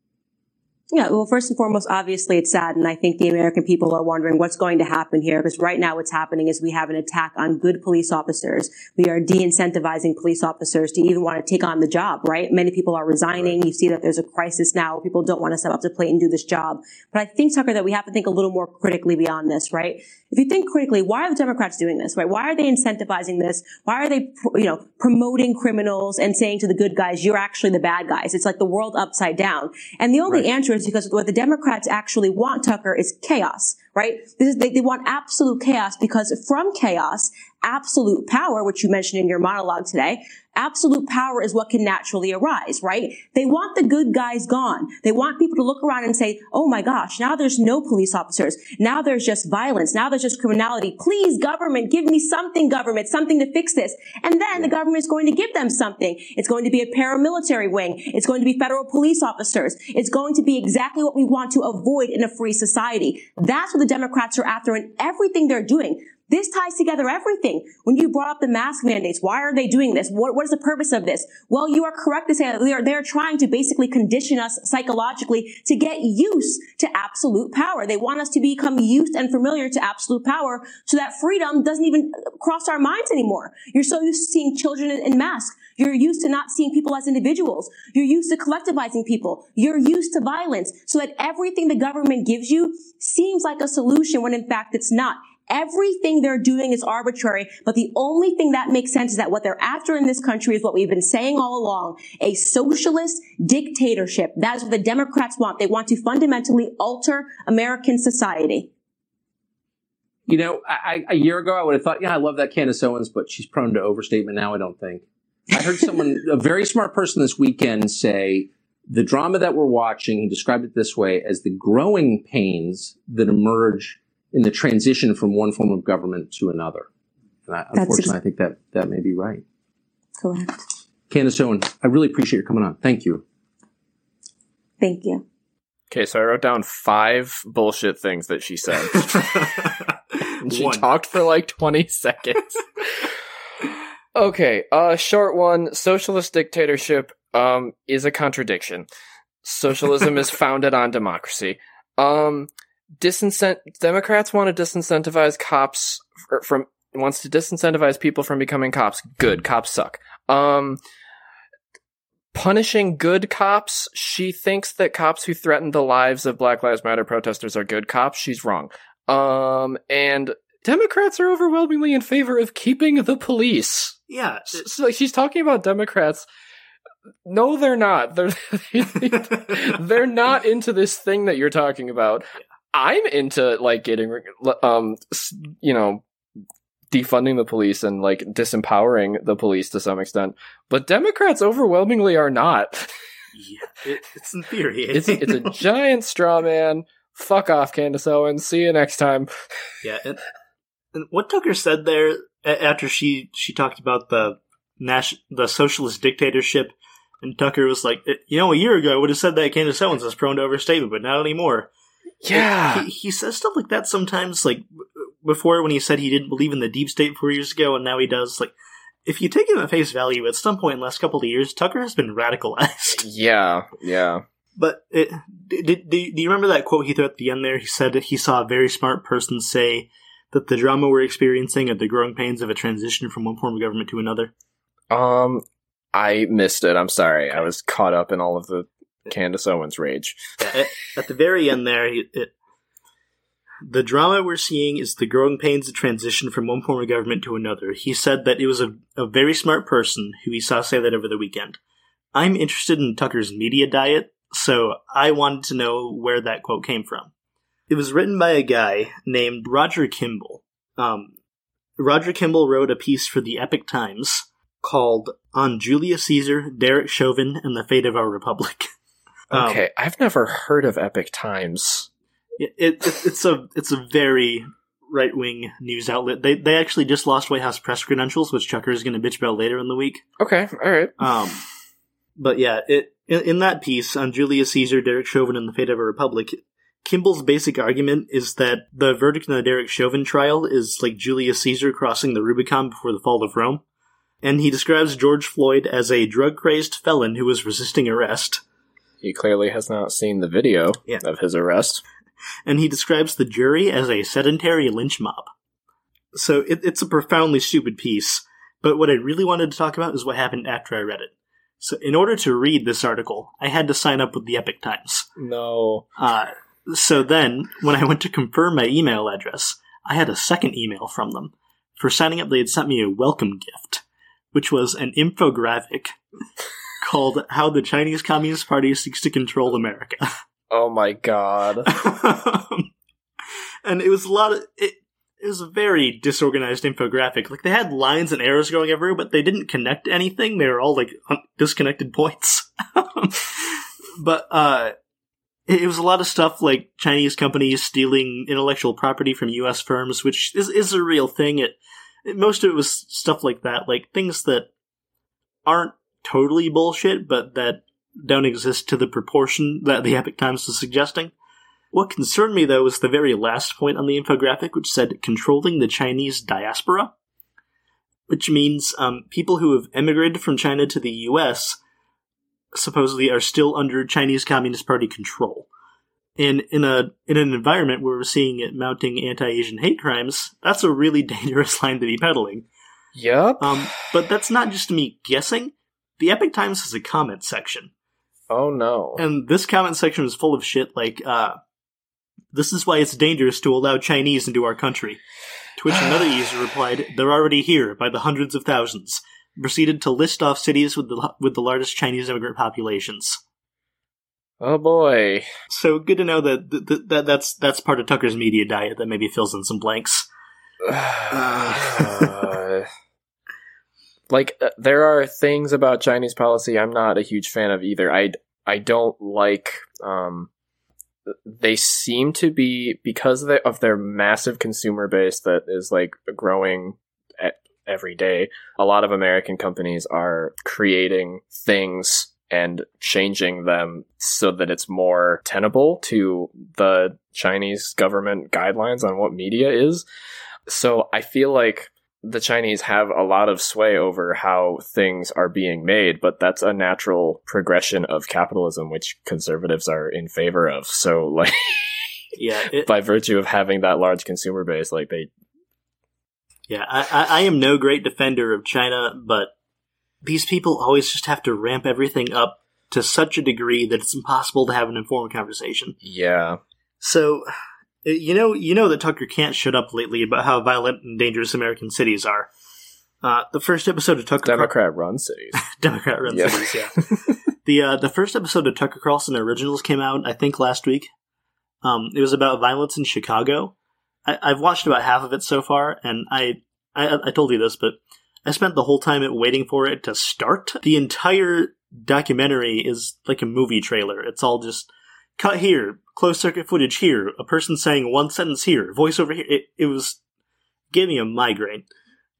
Yeah, well, first and foremost, obviously it's sad, and I think the American people are wondering what's going to happen here, because right now what's happening is we have an attack on good police officers. We are de-incentivizing police officers to even want to take on the job, right? Many people are resigning. You see that there's a crisis now. People don't want to step up to the plate and do this job. But I think, Tucker, that we have to think a little more critically beyond this, right? If you think critically, why are the Democrats doing this, right? Why are they incentivizing this? Why are they, you know, promoting criminals and saying to the good guys, you're actually the bad guys? It's like the world upside down. And the only Right. answer is because what the Democrats actually want, Tucker, is chaos, right? This is, they, they want absolute chaos, because from chaos, absolute power, which you mentioned in your monologue today, absolute power is what can naturally arise, right? They want the good guys gone. They want people to look around and say, oh my gosh, now there's no police officers. Now there's just violence. Now there's just criminality. Please, government, give me something, government, something to fix this. And then the government is going to give them something. It's going to be a paramilitary wing. It's going to be federal police officers. It's going to be exactly what we want to avoid in a free society. That's what the Democrats are after in everything they're doing. This ties together everything. When you brought up the mask mandates, why are they doing this? What, what is the purpose of this? Well, you are correct to say that they are, they are trying to basically condition us psychologically to get used to absolute power. They want us to become used and familiar to absolute power so that freedom doesn't even cross our minds anymore. You're so used to seeing children in, in masks. You're used to not seeing people as individuals. You're used to collectivizing people. You're used to violence, so that everything the government gives you seems like a solution when in fact it's not. Everything they're doing is arbitrary, but the only thing that makes sense is that what they're after in this country is what we've been saying all along, a socialist dictatorship. That is what the Democrats want. They want to fundamentally alter American society. You know, I, I, a year ago, I would have thought, yeah, I love that Candace Owens, but she's prone to overstatement now, I don't think. I heard someone, a very smart person this weekend, say the drama that we're watching, he described it this way, as the growing pains that emerge in the transition from one form of government to another. And I, unfortunately, ex- I think that that may be right. Correct. Candace Owens, I really appreciate your coming on. Thank you. Thank you. Okay, so I wrote down five bullshit things that she said. And she One. talked for like twenty seconds. Okay, uh, short one. Socialist dictatorship um, is a contradiction. Socialism is founded on democracy. Um, disincent Democrats want to disincentivize cops f- from wants to disincentivize people from becoming cops. Good, cops suck. Um, punishing good cops. She thinks that cops who threaten the lives of Black Lives Matter protesters are good cops. She's wrong. Um, and Democrats are overwhelmingly in favor of keeping the police. Yeah. So, like, she's talking about Democrats. No, they're not. They're they're not into this thing that you're talking about. I'm into like getting, um, you know, defunding the police and like disempowering the police to some extent. But Democrats overwhelmingly are not. Yeah, it, it's in theory. It's it's a giant straw man. Fuck off, Candace Owens. See you next time. Yeah, and, and what Tucker said there, a- after she she talked about the nas- the socialist dictatorship, and Tucker was like, you know, a year ago I would have said that Candace Owens is prone to overstatement, but not anymore. Yeah. He, he says stuff like that sometimes, like before when he said he didn't believe in the deep state four years ago, and now he does. Like, if you take him at face value, at some point in the last couple of years, Tucker has been radicalized. Yeah, yeah. But it, did, did, do you remember that quote he threw at the end there? He said that he saw a very smart person say that the drama we're experiencing are the growing pains of a transition from one form of government to another. Um, I missed it. I'm sorry. I was caught up in all of the Candace Owens rage. at, at the very end there, it, it, the drama we're seeing is the growing pains of transition from one form of government to another. He said that it was a, a very smart person who he saw say that over the weekend. I'm interested in Tucker's media diet, so I wanted to know where that quote came from. It was written by a guy named Roger Kimball. Um, Roger Kimball wrote a piece for the Epoch Times called On Julius Caesar, Derek Chauvin, and the Fate of Our Republic. um, Okay, I've never heard of Epoch Times. It, it, it's a it's a very right wing news outlet. They they actually just lost White House press credentials, which Tucker is going to bitch about later in the week. Okay, all right. Um, but yeah, it in, in that piece on Julius Caesar, Derek Chauvin, and the Fate of a Republic, Kimball's basic argument is that the verdict in the Derek Chauvin trial is like Julius Caesar crossing the Rubicon before the fall of Rome, and he describes George Floyd as a drug crazed felon who was resisting arrest. He clearly has not seen the video Yeah. of his arrest. And he describes the jury as a sedentary lynch mob. So it, it's a profoundly stupid piece, but what I really wanted to talk about is what happened after I read it. So in order to read this article, I had to sign up with the Epoch Times. No. Uh, so then, when I went to confirm my email address, I had a second email from them. For signing up, they had sent me a welcome gift, which was an infographic called How the Chinese Communist Party Seeks to Control America. Oh my god. And it was a lot of it, it was a very disorganized infographic. Like, they had lines and arrows going everywhere, but they didn't connect to anything. They were all like un- disconnected points. But uh it, it was a lot of stuff like Chinese companies stealing intellectual property from U S firms, which is is a real thing. It, it most of it was stuff like that, like things that aren't totally bullshit, but that don't exist to the proportion that the Epoch Times was suggesting. What concerned me, though, was the very last point on the infographic, which said controlling the Chinese diaspora, which means um, people who have emigrated from China to the U S supposedly are still under Chinese Communist Party control. And in a in an environment where we're seeing it mounting anti-Asian hate crimes, that's a really dangerous line to be peddling. Yup. Um, but that's not just me guessing. The Epoch Times has a comment section. Oh no. And this comment section was full of shit like, uh, this is why it's dangerous to allow Chinese into our country. To which another user replied, they're already here by the hundreds of thousands. Proceeded to list off cities with the with the largest Chinese immigrant populations. Oh boy. So good to know that, th- that that's that's part of Tucker's media diet that maybe fills in some blanks. Uh, like, uh, there are things about Chinese policy I'm not a huge fan of either. I, I don't like, um, they seem to be, because of, the, of their massive consumer base that is, like, growing at, every day, a lot of American companies are creating things and changing them so that it's more tenable to the Chinese government guidelines on what media is. So I feel like the Chinese have a lot of sway over how things are being made, but that's a natural progression of capitalism, which conservatives are in favor of. So, like, yeah, it, by virtue of having that large consumer base, like, they... Yeah, I, I, I am no great defender of China, but these people always just have to ramp everything up to such a degree that it's impossible to have an informed conversation. Yeah. So... You know, you know that Tucker can't shut up lately about how violent and dangerous American cities are. Uh, the first episode of Tucker Democrat-run cities. Democrat-run yeah. cities, yeah. the uh, the first episode of Tucker Carlson Originals came out, I think, last week. Um, it was about violence in Chicago. I, I've watched about half of it so far, and I, I I told you this, but I spent the whole time waiting for it to start. The entire documentary is like a movie trailer. It's all just cut here, closed circuit footage here, a person saying one sentence here, voiceover here. It, it was gave me a migraine.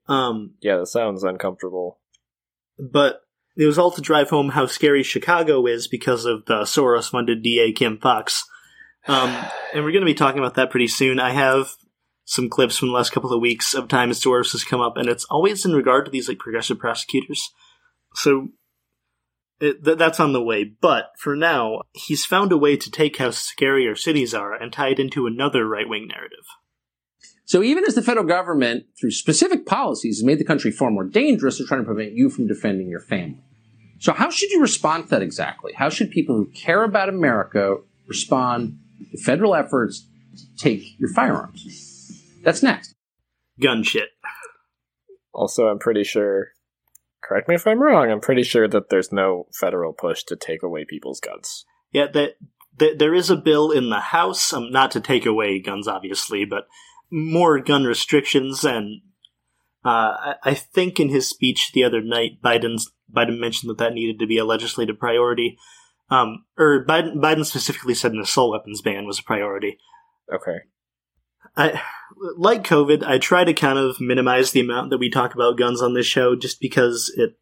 Um, Yeah, that sounds uncomfortable. but it was all to drive home how scary Chicago is because of the Soros-funded D A Kim Fox. Um, and we're going to be talking about that pretty soon. I have some clips from the last couple of weeks of times Soros has come up, and it's always in regard to these like progressive prosecutors. So it, th- that's on the way. But for now, he's found a way to take how scary our cities are and tie it into another right-wing narrative. So even as the federal government, through specific policies, has made the country far more dangerous, they're trying to prevent you from defending your family. So how should you respond to that exactly? How should people who care about America respond to federal efforts to take your firearms? That's next. Gun shit. Also, I'm pretty sure, correct me if I'm wrong, I'm pretty sure that there's no federal push to take away people's guns. Yeah, that, that there is a bill in the House, um, not to take away guns, obviously, but more gun restrictions. And uh, I, I think in his speech the other night, Biden's, Biden mentioned that that needed to be a legislative priority. Um, or Biden, Biden specifically said an assault weapons ban was a priority. Okay. I, like COVID, I try to kind of minimize the amount that we talk about guns on this show, just because it,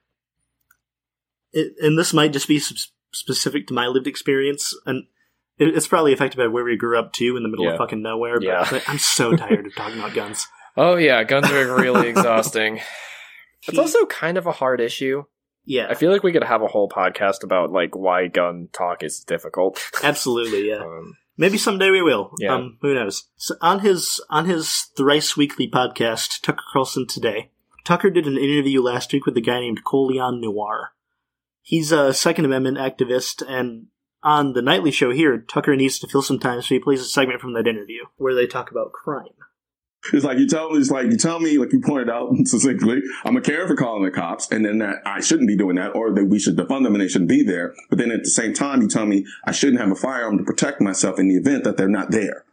it and this might just be sp- specific to my lived experience, and it, it's probably affected by where we grew up too, in the middle Yeah. of fucking nowhere. But, Yeah. but I'm so tired of talking about guns. Oh yeah, guns are really exhausting. It's also kind of a hard issue. Yeah, I feel like we could have a whole podcast about like why gun talk is difficult. absolutely. Yeah. um, Maybe someday we will. Yeah. Um, who knows? So on his on his thrice weekly podcast, Tucker Carlson Today, Tucker did an interview last week with a guy named Colion Noir. He's a Second Amendment activist, and on the nightly show here, Tucker needs to fill some time, so he plays a segment from that interview where they talk about crime. It's like you tell me, it's like you tell me, like you pointed out succinctly, I'm a carer for calling the cops, and then that I shouldn't be doing that, or that we should defund them and they shouldn't be there. But then at the same time, you tell me I shouldn't have a firearm to protect myself in the event that they're not there.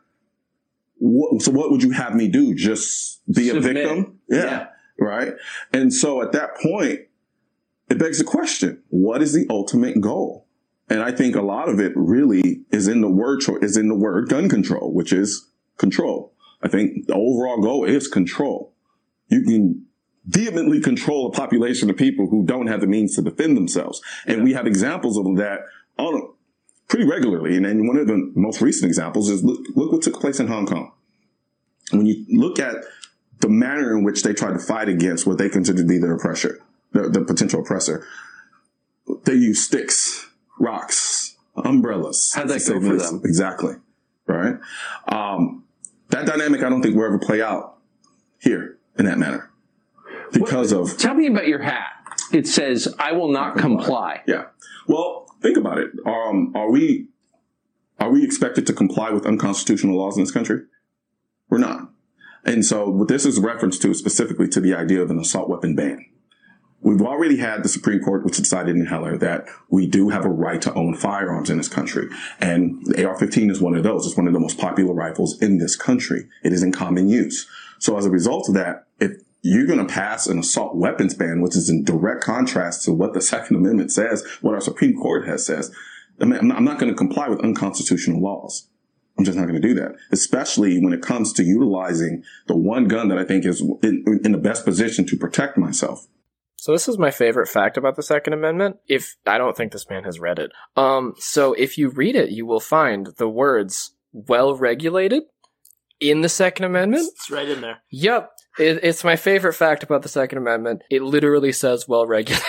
What, so what would you have me do? Just be Submit. a victim? Yeah, Yeah. Right. And so at that point, it begs the question: what is the ultimate goal? And I think a lot of it really is in the word cho- is in the word gun control, which is control. I think the overall goal is control. You can vehemently control a population of people who don't have the means to defend themselves. And we have examples of that on pretty regularly. And then one of the most recent examples is look, look what took place in Hong Kong. When you look at the manner in which they tried to fight against what they consider to be their oppressor, the, the potential oppressor, they use sticks, rocks, umbrellas. How'd that to go say for this. them? Exactly. Right. Um, That dynamic, I don't think will ever play out here in that manner because What- of. Tell me about your hat. It says, I will not comply. Yeah. Well, think about it. Um, are we are we expected to comply with unconstitutional laws in this country? We're not. And so what this is reference to is specifically to the idea of an assault weapon ban. We've already had the Supreme Court, which decided in Heller that we do have a right to own firearms in this country. And the A R fifteen is one of those. It's one of the most popular rifles in this country. It is in common use. So as a result of that, if you're going to pass an assault weapons ban, which is in direct contrast to what the Second Amendment says, what our Supreme Court has says, I mean, I'm not, I'm not going to comply with unconstitutional laws. I'm just not going to do that, especially when it comes to utilizing the one gun that I think is in, in the best position to protect myself. So this is my favorite fact about the Second Amendment. If I don't think this man has read it. Um, so if you read it, you will find the words "well regulated" in the Second Amendment. It's right in there. Yep. It, it's my favorite fact about the Second Amendment. It literally says "well regulated."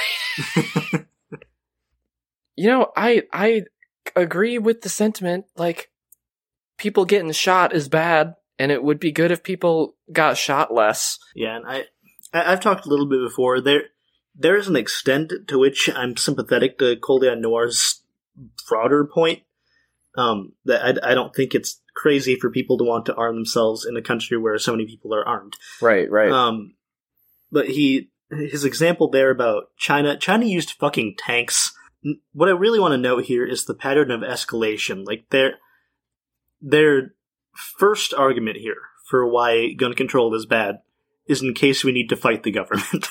You know, I I agree with the sentiment. Like, people getting shot is bad, and it would be good if people got shot less. Yeah, and I, I I've talked a little bit before. There, there is an extent to which I'm sympathetic to Colion Noir's broader point. Um, that I, I don't think it's crazy for people to want to arm themselves in a country where so many people are armed. Right, right. Um, but he, his example there about China, China used fucking tanks. What I really want to note here is the pattern of escalation. Like their, their first argument here for why gun control is bad is in case we need to fight the government.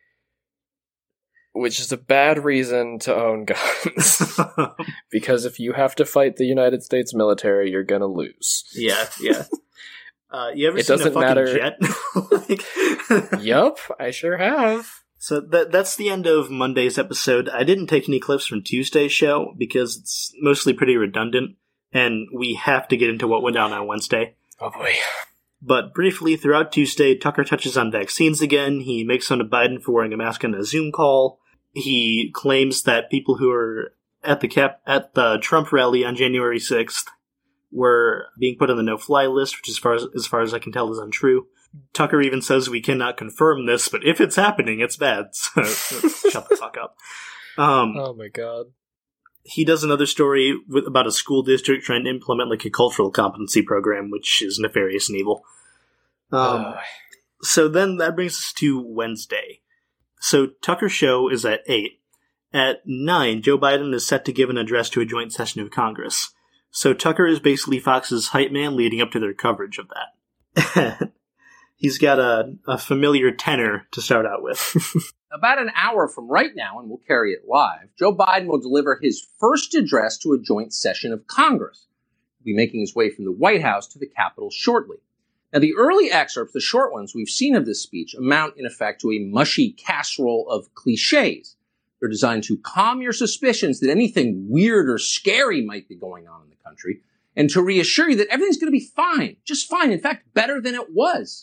Which is a bad reason to own guns. Because if you have to fight the United States military, you're gonna lose. Yeah, yeah. Uh, you ever It seen a doesn't fucking matter. jet? Like- Yup, I sure have. So that that's the end of Monday's episode. I didn't take any clips from Tuesday's show because it's mostly pretty redundant, and we have to get into what went down on Wednesday. Oh boy. But briefly, throughout Tuesday, Tucker touches on vaccines again. He makes fun of Biden for wearing a mask on a Zoom call. He claims that people who are at the cap at the Trump rally on January sixth were being put on the no-fly list, which, as far as, as far as I can tell, is untrue. Tucker even says we cannot confirm this, but if it's happening, it's bad. So shut the fuck up. Um, Oh my god. he does another story with, about a school district trying to implement like a cultural competency program, which is nefarious and evil. Um, Ugh. so then that brings us to Wednesday. So Tucker's show is at eight. At nine, Joe Biden is set to give an address to a joint session of Congress. So Tucker is basically Fox's hype man leading up to their coverage of that. He's got a, a familiar tenor to start out with. About an hour from right now, and we'll carry it live, Joe Biden will deliver his first address to a joint session of Congress. He'll be making his way from the White House to the Capitol shortly. Now, the early excerpts, the short ones we've seen of this speech, amount, in effect, to a mushy casserole of cliches. They're designed to calm your suspicions that anything weird or scary might be going on in the country, and to reassure you that everything's going to be fine, just fine, in fact, better than it was.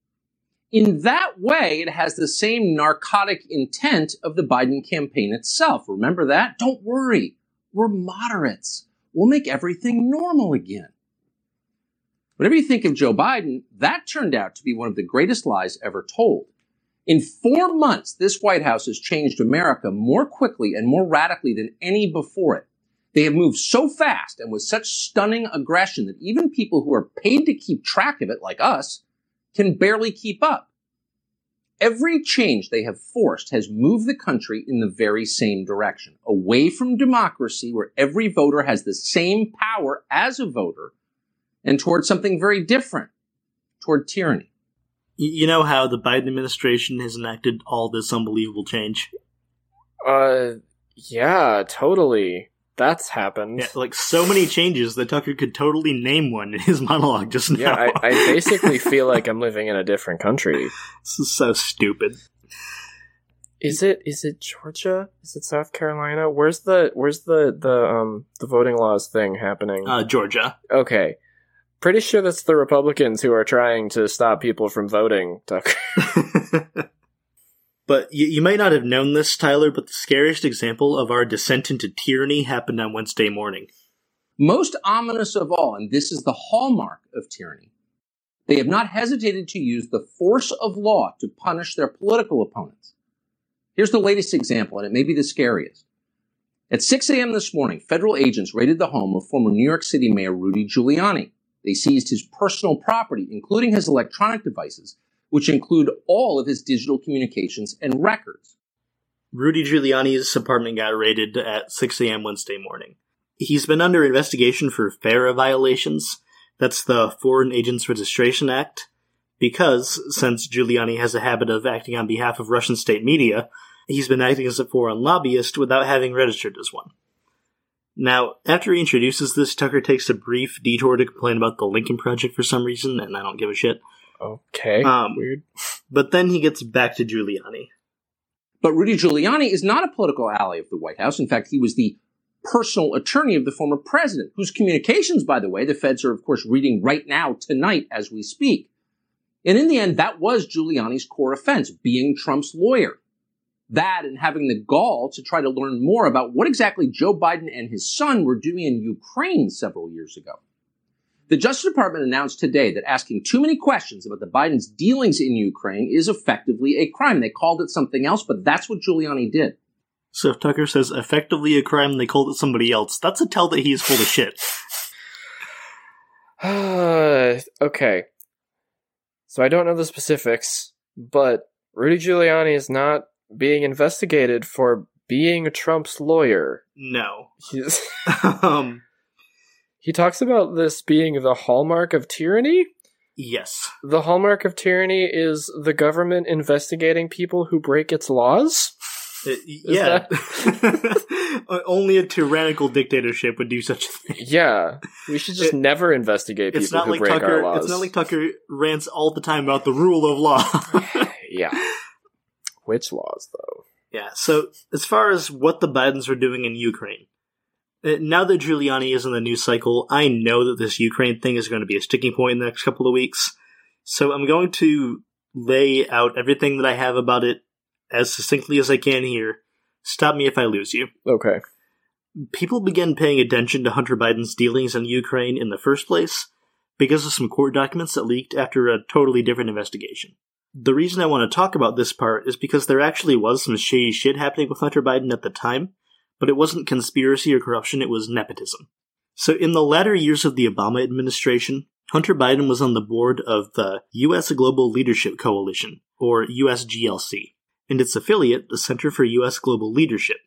In that way, it has the same narcotic intent of the Biden campaign itself. Remember that? Don't worry. We're moderates. We'll make everything normal again. Whatever you think of Joe Biden, that turned out to be one of the greatest lies ever told. In four months, this White House has changed America more quickly and more radically than any before it. They have moved so fast and with such stunning aggression that even people who are paid to keep track of it, like us, can barely keep up. Every change they have forced has moved the country in the very same direction, away from democracy, where every voter has the same power as a voter, and toward something very different, toward tyranny. You know how the Biden administration has enacted all this unbelievable change? Uh, yeah, totally. That's happened. Yeah, like so many changes that Tucker could totally name one in his monologue just now. Yeah, I, I basically feel like I'm living in a different country. This is so stupid. Is it? Is it Georgia? Is it South Carolina? Where's the? Where's the the um the voting laws thing happening? Uh, Georgia. Okay, pretty sure that's the Republicans who are trying to stop people from voting, Tucker. But you, you might not have known this, Tyler, but the scariest example of our descent into tyranny happened on Wednesday morning. Most ominous of all, and this is the hallmark of tyranny, they have not hesitated to use the force of law to punish their political opponents. Here's the latest example, and it may be the scariest. At six a.m. this morning, federal agents raided the home of former New York City Mayor Rudy Giuliani. They seized his personal property, including his electronic devices, which include all of his digital communications and records. Rudy Giuliani's apartment got raided at six a.m. Wednesday morning. He's been under investigation for FARA violations. That's the Foreign Agents Registration Act. Because, since Giuliani has a habit of acting on behalf of Russian state media, he's been acting as a foreign lobbyist without having registered as one. Now, after he introduces this, Tucker takes a brief detour to complain about the Lincoln Project for some reason, and I don't give a shit. Okay, Um, weird. But then he gets back to Giuliani. But Rudy Giuliani is not a political ally of the White House. In fact, he was the personal attorney of the former president, whose communications, by the way, the feds are, of course, reading right now, tonight, as we speak. And in the end, that was Giuliani's core offense, being Trump's lawyer. That and having the gall to try to learn more about what exactly Joe Biden and his son were doing in Ukraine several years ago. The Justice Department announced today that asking too many questions about the Biden's dealings in Ukraine is effectively a crime. They called it something else, but that's what Giuliani did. So if Tucker says effectively a crime, they called it somebody else, that's a tell that he is full of shit. Okay. So I don't know the specifics, but Rudy Giuliani is not being investigated for being Trump's lawyer. No. He's... um... He talks about this being the hallmark of tyranny? Yes. The hallmark of tyranny is the government investigating people who break its laws? Uh, yeah. That... Only a tyrannical dictatorship would do such a thing. Yeah, we should just It- never investigate people It's not who like break Tucker. our laws. It's not like Tucker rants all the time about the rule of law. Yeah. Which laws, though? Yeah, so as far as what the Bidens are doing in Ukraine, uh, now that Giuliani is in the news cycle, I know that this Ukraine thing is going to be a sticking point in the next couple of weeks. So I'm going to lay out everything that I have about it as succinctly as I can here. Stop me if I lose you. Okay. People began paying attention to Hunter Biden's dealings in Ukraine in the first place because of some court documents that leaked after a totally different investigation. The reason I want to talk about this part is because there actually was some shady shit happening with Hunter Biden at the time, but it wasn't conspiracy or corruption, it was nepotism. So in the latter years of the Obama administration, Hunter Biden was on the board of the U S Global Leadership Coalition, or U S G L C, and its affiliate, the Center for U S Global Leadership.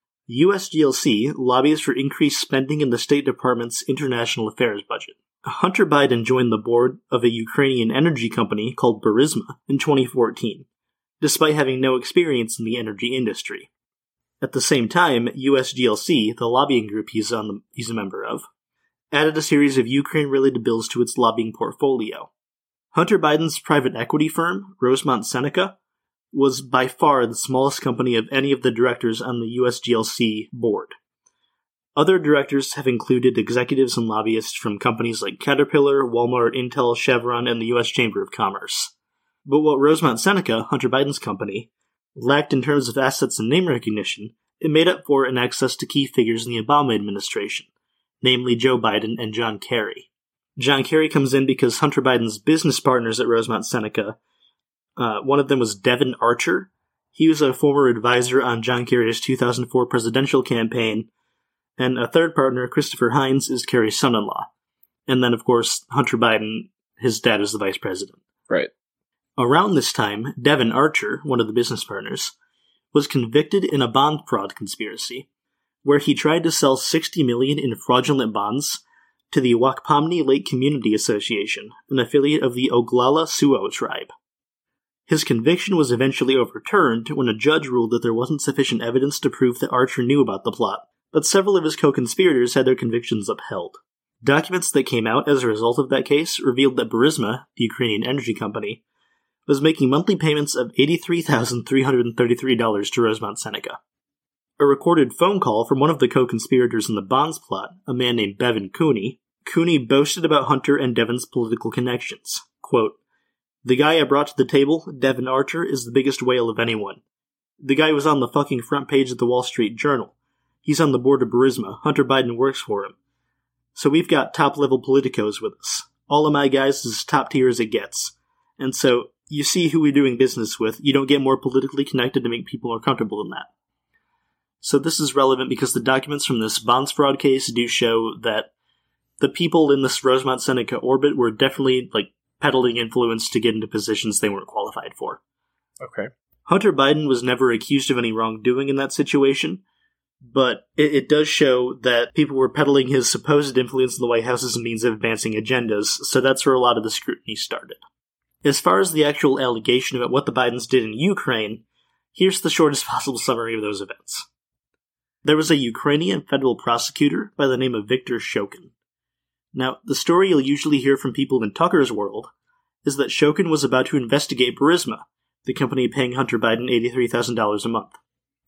U S G L C lobbies for increased spending in the State Department's international affairs budget. Hunter Biden joined the board of a Ukrainian energy company called Burisma in twenty fourteen, despite having no experience in the energy industry. At the same time, U S G L C, the lobbying group he's, on the, he's a member of, added a series of Ukraine-related bills to its lobbying portfolio. Hunter Biden's private equity firm, Rosemont Seneca, was by far the smallest company of any of the directors on the U S G L C board. Other directors have included executives and lobbyists from companies like Caterpillar, Walmart, Intel, Chevron, and the U S Chamber of Commerce. But what Rosemont Seneca, Hunter Biden's company, lacked in terms of assets and name recognition, it made up for in access to key figures in the Obama administration, namely Joe Biden and John Kerry. John Kerry comes in because Hunter Biden's business partners at Rosemont Seneca, uh, one of them was Devin Archer. He was a former advisor on John Kerry's two thousand four presidential campaign, and a third partner, Christopher Hines, is Kerry's son-in-law. And then, of course, Hunter Biden, his dad is the vice president. Right. Around this time, Devin Archer, one of the business partners, was convicted in a bond fraud conspiracy, where he tried to sell sixty million dollars in fraudulent bonds to the Wakpamni Lake Community Association, an affiliate of the Oglala Suo tribe. His conviction was eventually overturned when a judge ruled that there wasn't sufficient evidence to prove that Archer knew about the plot, but several of his co-conspirators had their convictions upheld. Documents that came out as a result of that case revealed that Burisma, the Ukrainian energy company, was making monthly payments of eighty-three thousand three hundred thirty-three dollars to Rosemont Seneca. A recorded phone call from one of the co-conspirators in the bonds plot, a man named Bevan Cooney, Cooney boasted about Hunter and Devin's political connections. Quote, "The guy I brought to the table, Devin Archer, is the biggest whale of anyone. The guy was on the fucking front page of the Wall Street Journal. He's on the board of Burisma. Hunter Biden works for him. So we've got top-level politicos with us. All of my guys is as top tier as it gets. And so, you see who we're doing business with. You don't get more politically connected to make people more comfortable than that." So this is relevant because the documents from this bonds fraud case do show that the people in this Rosemont Seneca orbit were definitely, like, peddling influence to get into positions they weren't qualified for. Okay. Hunter Biden was never accused of any wrongdoing in that situation, but it, it does show that people were peddling his supposed influence in the White House as a means of advancing agendas, so that's where a lot of the scrutiny started. As far as the actual allegation about what the Bidens did in Ukraine, here's the shortest possible summary of those events. There was a Ukrainian federal prosecutor by the name of Viktor Shokin. Now, the story you'll usually hear from people in Tucker's world is that Shokin was about to investigate Burisma, the company paying Hunter Biden eighty-three thousand dollars a month.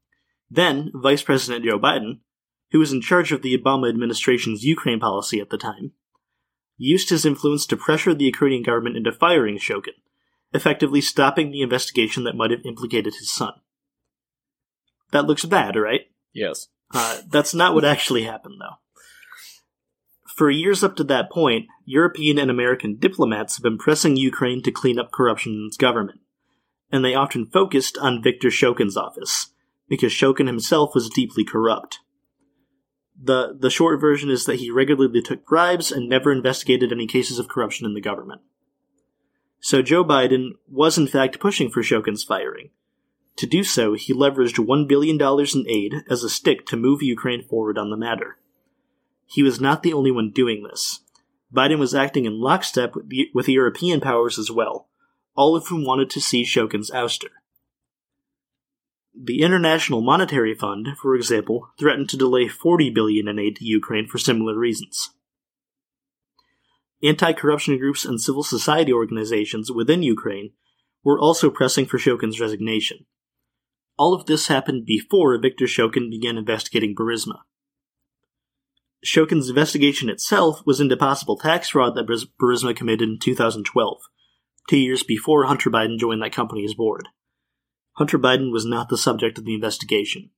Then, Vice President Joe Biden, who was in charge of the Obama administration's Ukraine policy at the time, used his influence to pressure the Ukrainian government into firing Shokin, effectively stopping the investigation that might have implicated his son. That looks bad, right? Yes. Uh, that's not what actually happened, though. For years up to that point, European and American diplomats have been pressing Ukraine to clean up corruption in its government, and they often focused on Viktor Shokin's office, because Shokin himself was deeply corrupt. The, the short version is that he regularly took bribes and never investigated any cases of corruption in the government. So Joe Biden was in fact pushing for Shokin's firing. To do so, he leveraged one billion dollars in aid as a stick to move Ukraine forward on the matter. He was not the only one doing this. Biden was acting in lockstep with the, with the European powers as well, all of whom wanted to see Shokin's ouster. The International Monetary Fund, for example, threatened to delay forty billion dollars in aid to Ukraine for similar reasons. Anti-corruption groups and civil society organizations within Ukraine were also pressing for Shokin's resignation. All of this happened before Viktor Shokin began investigating Burisma. Shokin's investigation itself was into possible tax fraud that Burisma committed in two thousand twelve, two years before Hunter Biden joined that company's board. Hunter Biden was not the subject of the investigation.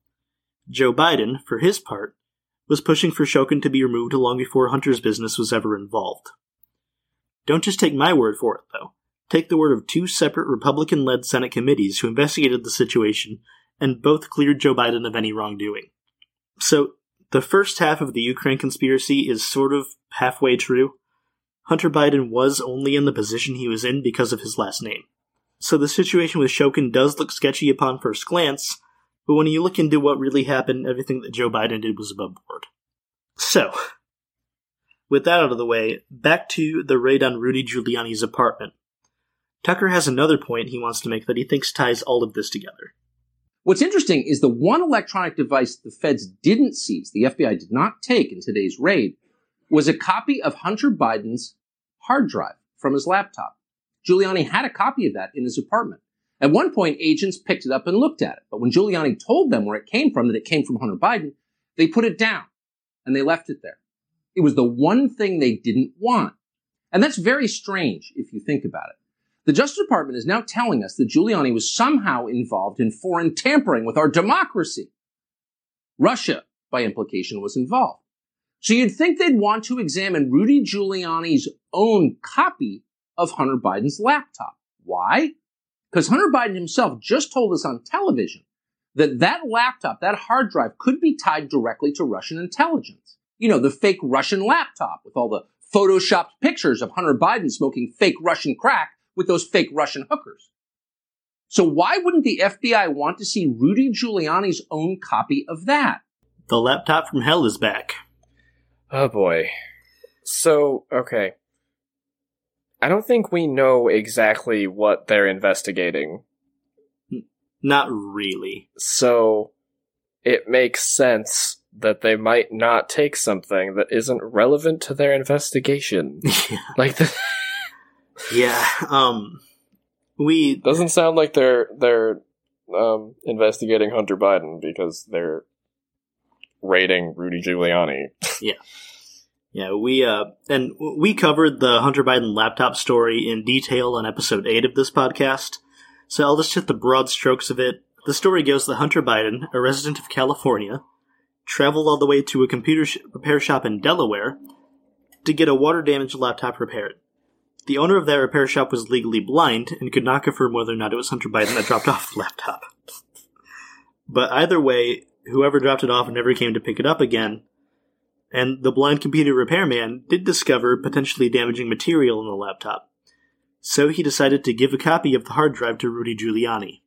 Joe Biden, for his part, was pushing for Shokin to be removed long before Hunter's business was ever involved. Don't just take my word for it, though. Take the word of two separate Republican-led Senate committees who investigated the situation and both cleared Joe Biden of any wrongdoing. So, the first half of the Ukraine conspiracy is sort of halfway true. Hunter Biden was only in the position he was in because of his last name. So the situation with Shokin does look sketchy upon first glance, but when you look into what really happened, everything that Joe Biden did was above board. So, with that out of the way, back to the raid on Rudy Giuliani's apartment. Tucker has another point he wants to make that he thinks ties all of this together. What's interesting is the one electronic device the feds didn't seize, the F B I did not take in today's raid, was a copy of Hunter Biden's hard drive from his laptop. Giuliani had a copy of that in his apartment. At one point, agents picked it up and looked at it. But when Giuliani told them where it came from, that it came from Hunter Biden, they put it down and they left it there. It was the one thing they didn't want. And that's very strange if you think about it. The Justice Department is now telling us that Giuliani was somehow involved in foreign tampering with our democracy. Russia, by implication, was involved. So you'd think they'd want to examine Rudy Giuliani's own copy of Hunter Biden's laptop. Why? Because Hunter Biden himself just told us on television that that laptop, that hard drive, could be tied directly to Russian intelligence. You know, the fake Russian laptop with all the photoshopped pictures of Hunter Biden smoking fake Russian crack with those fake Russian hookers. So why wouldn't the F B I want to see Rudy Giuliani's own copy of that? The laptop from hell is back. Oh boy. So, okay. I don't think we know exactly what they're investigating. Not really. So, it makes sense that they might not take something that isn't relevant to their investigation. Yeah. Like the Yeah, um we doesn't sound like they're they're um investigating Hunter Biden because they're raiding Rudy Giuliani. Yeah. Yeah, we uh and we covered the Hunter Biden laptop story in detail on episode eight of this podcast. So I'll just hit the broad strokes of it. The story goes that Hunter Biden, a resident of California, traveled all the way to a computer sh- repair shop in Delaware to get a water-damaged laptop repaired. The owner of that repair shop was legally blind and could not confirm whether or not it was Hunter Biden that dropped off the laptop. But either way, whoever dropped it off never came to pick it up again, and the blind computer repairman did discover potentially damaging material in the laptop. So he decided to give a copy of the hard drive to Rudy Giuliani.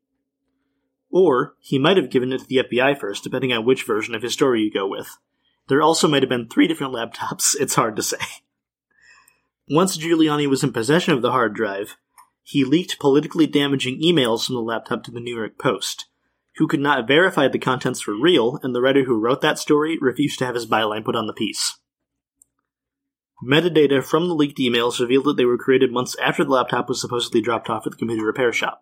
Or he might have given it to the F B I first, depending on which version of his story you go with. There also might have been three different laptops, it's hard to say. Once Giuliani was in possession of the hard drive, he leaked politically damaging emails from the laptop to the New York Post, who could not verify the contents were real, and the writer who wrote that story refused to have his byline put on the piece. Metadata from the leaked emails revealed that they were created months after the laptop was supposedly dropped off at the computer repair shop.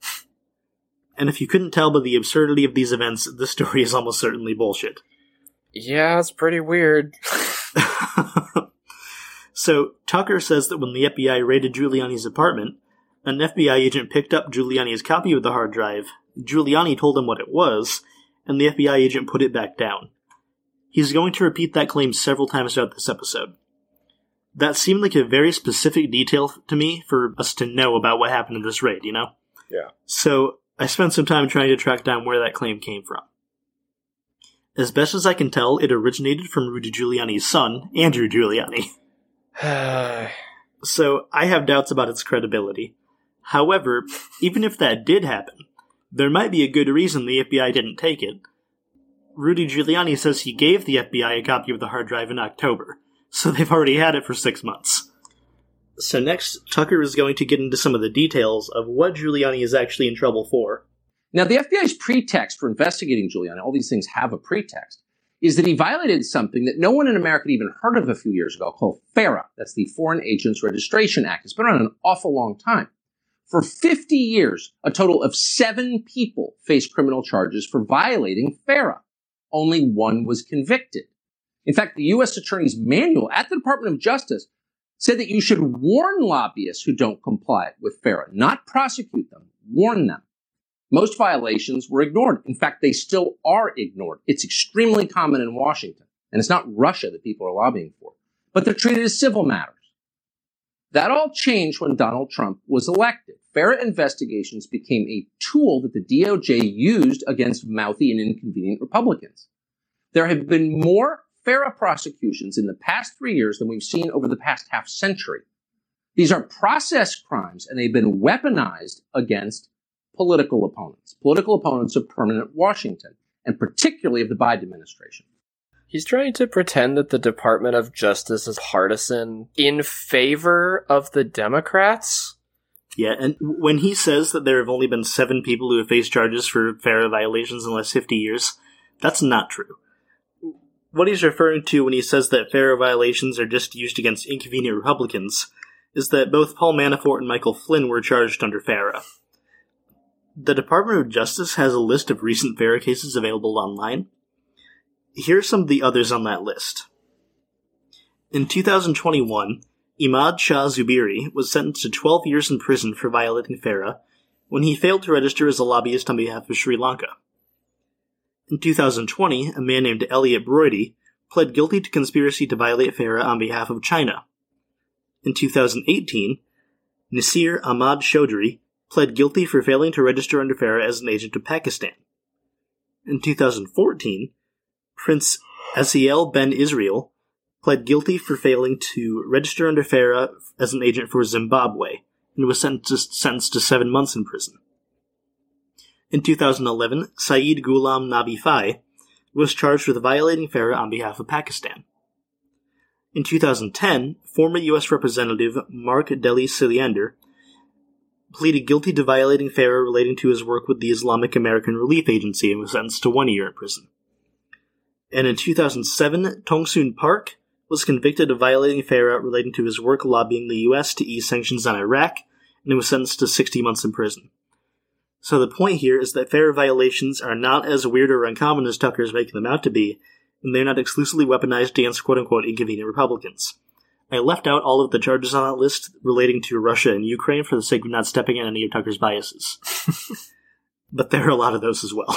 And if you couldn't tell by the absurdity of these events, this story is almost certainly bullshit. Yeah, it's pretty weird. So, Tucker says that when the F B I raided Giuliani's apartment, an F B I agent picked up Giuliani's copy of the hard drive, Giuliani told him what it was, and the F B I agent put it back down. He's going to repeat that claim several times throughout this episode. That seemed like a very specific detail to me for us to know about what happened in this raid, you know? Yeah. So, I spent some time trying to track down where that claim came from. As best as I can tell, it originated from Rudy Giuliani's son, Andrew Giuliani. So, I have doubts about its credibility. However, even if that did happen, there might be a good reason the F B I didn't take it. Rudy Giuliani says he gave the F B I a copy of the hard drive in October, so they've already had it for six months. So next, Tucker is going to get into some of the details of what Giuliani is actually in trouble for. Now, the F B I's pretext for investigating Giuliani, all these things have a pretext, is that he violated something that no one in America had even heard of a few years ago called FARA. That's the Foreign Agents Registration Act. It's been around an awful long time. For fifty years, a total of seven people faced criminal charges for violating FARA. Only one was convicted. In fact, the U S Attorney's Manual at the Department of Justice said that you should warn lobbyists who don't comply with FARA, not prosecute them, warn them. Most violations were ignored. In fact, they still are ignored. It's extremely common in Washington, and it's not Russia that people are lobbying for, but they're treated as civil matters. That all changed when Donald Trump was elected. FARA investigations became a tool that the D O J used against mouthy and inconvenient Republicans. There have been more FARA prosecutions in the past three years than we've seen over the past half century. These are process crimes, and they've been weaponized against political opponents, political opponents of permanent Washington, and particularly of the Biden administration. He's trying to pretend that the Department of Justice is partisan in favor of the Democrats. Yeah, and when he says that there have only been seven people who have faced charges for FARA violations in the last fifty years, that's not true. What he's referring to when he says that FARA violations are just used against inconvenient Republicans is that both Paul Manafort and Michael Flynn were charged under FARA. The Department of Justice has a list of recent FARA cases available online. Here are some of the others on that list. In two thousand twenty-one, Imad Shah Zubiri was sentenced to twelve years in prison for violating FARA when he failed to register as a lobbyist on behalf of Sri Lanka. In two thousand twenty, a man named Elliot Broidy pled guilty to conspiracy to violate FARA on behalf of China. In two thousand eighteen, Nasir Ahmad Chaudhry pled guilty for failing to register under FARA as an agent of Pakistan. In two thousand fourteen, Prince Asiel Ben Israel pled guilty for failing to register under FARA as an agent for Zimbabwe and was sentenced, sentenced to seven months in prison. In two thousand eleven, Saeed Ghulam Nabi Fai was charged with violating FARA on behalf of Pakistan. In two thousand ten, former U S Representative Mark Deli Ciliander pleaded guilty to violating FARA relating to his work with the Islamic American Relief Agency and was sentenced to one year in prison. And in two thousand seven, Tongsoon Park was convicted of violating FARA relating to his work lobbying the U S to ease sanctions on Iraq, and was sentenced to sixty months in prison. So the point here is that FARA violations are not as weird or uncommon as Tucker is making them out to be, and they're not exclusively weaponized against quote-unquote inconvenient Republicans. I left out all of the charges on that list relating to Russia and Ukraine for the sake of not stepping in any of Tucker's biases. But there are a lot of those as well.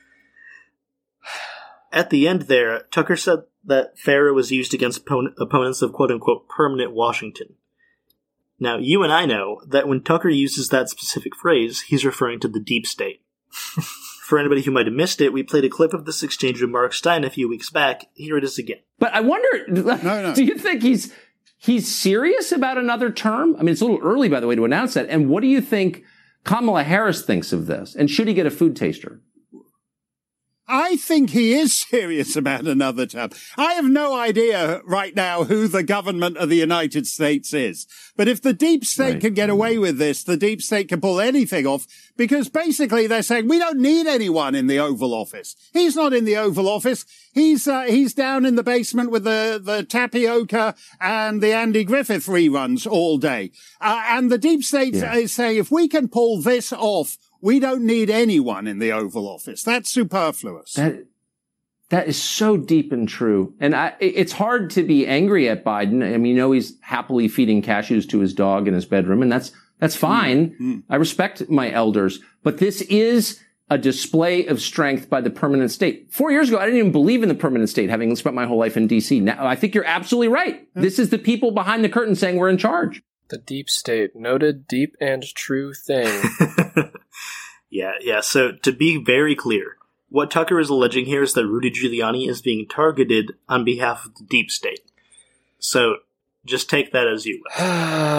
At the end there, Tucker said that FARA was used against opponent, opponents of quote-unquote permanent Washington. Now, you and I know that when Tucker uses that specific phrase, he's referring to the deep state. For anybody who might have missed it, we played a clip of this exchange with Mark Stein a few weeks back. Here it is again. But I wonder, no, no. do you think he's he's serious about another term? I mean, it's a little early, by the way, to announce that. And what do you think Kamala Harris thinks of this? And should he get a food taster? I think he is serious about another term. I have no idea right now who the government of the United States is. But if the deep state right. can get away with this, the deep state can pull anything off, because basically they're saying, we don't need anyone in the Oval Office. He's not in the Oval Office. He's, uh, he's down in the basement with the, the tapioca and the Andy Griffith reruns all day. Uh, and the deep state yeah. is saying, if we can pull this off, we don't need anyone in the Oval Office. That's superfluous. That, that is so deep and true. And I, it's hard to be angry at Biden. I mean, you know, he's happily feeding cashews to his dog in his bedroom, and that's, that's fine. Mm-hmm. I respect my elders. But this is a display of strength by the permanent state. Four years ago, I didn't even believe in the permanent state, having spent my whole life in D C. Now, I think you're absolutely right. Mm-hmm. This is the people behind the curtain saying we're in charge. The deep state. Noted deep and true thing. Yeah, yeah. So to be very clear, what Tucker is alleging here is that Rudy Giuliani is being targeted on behalf of the deep state. So just take that as you will.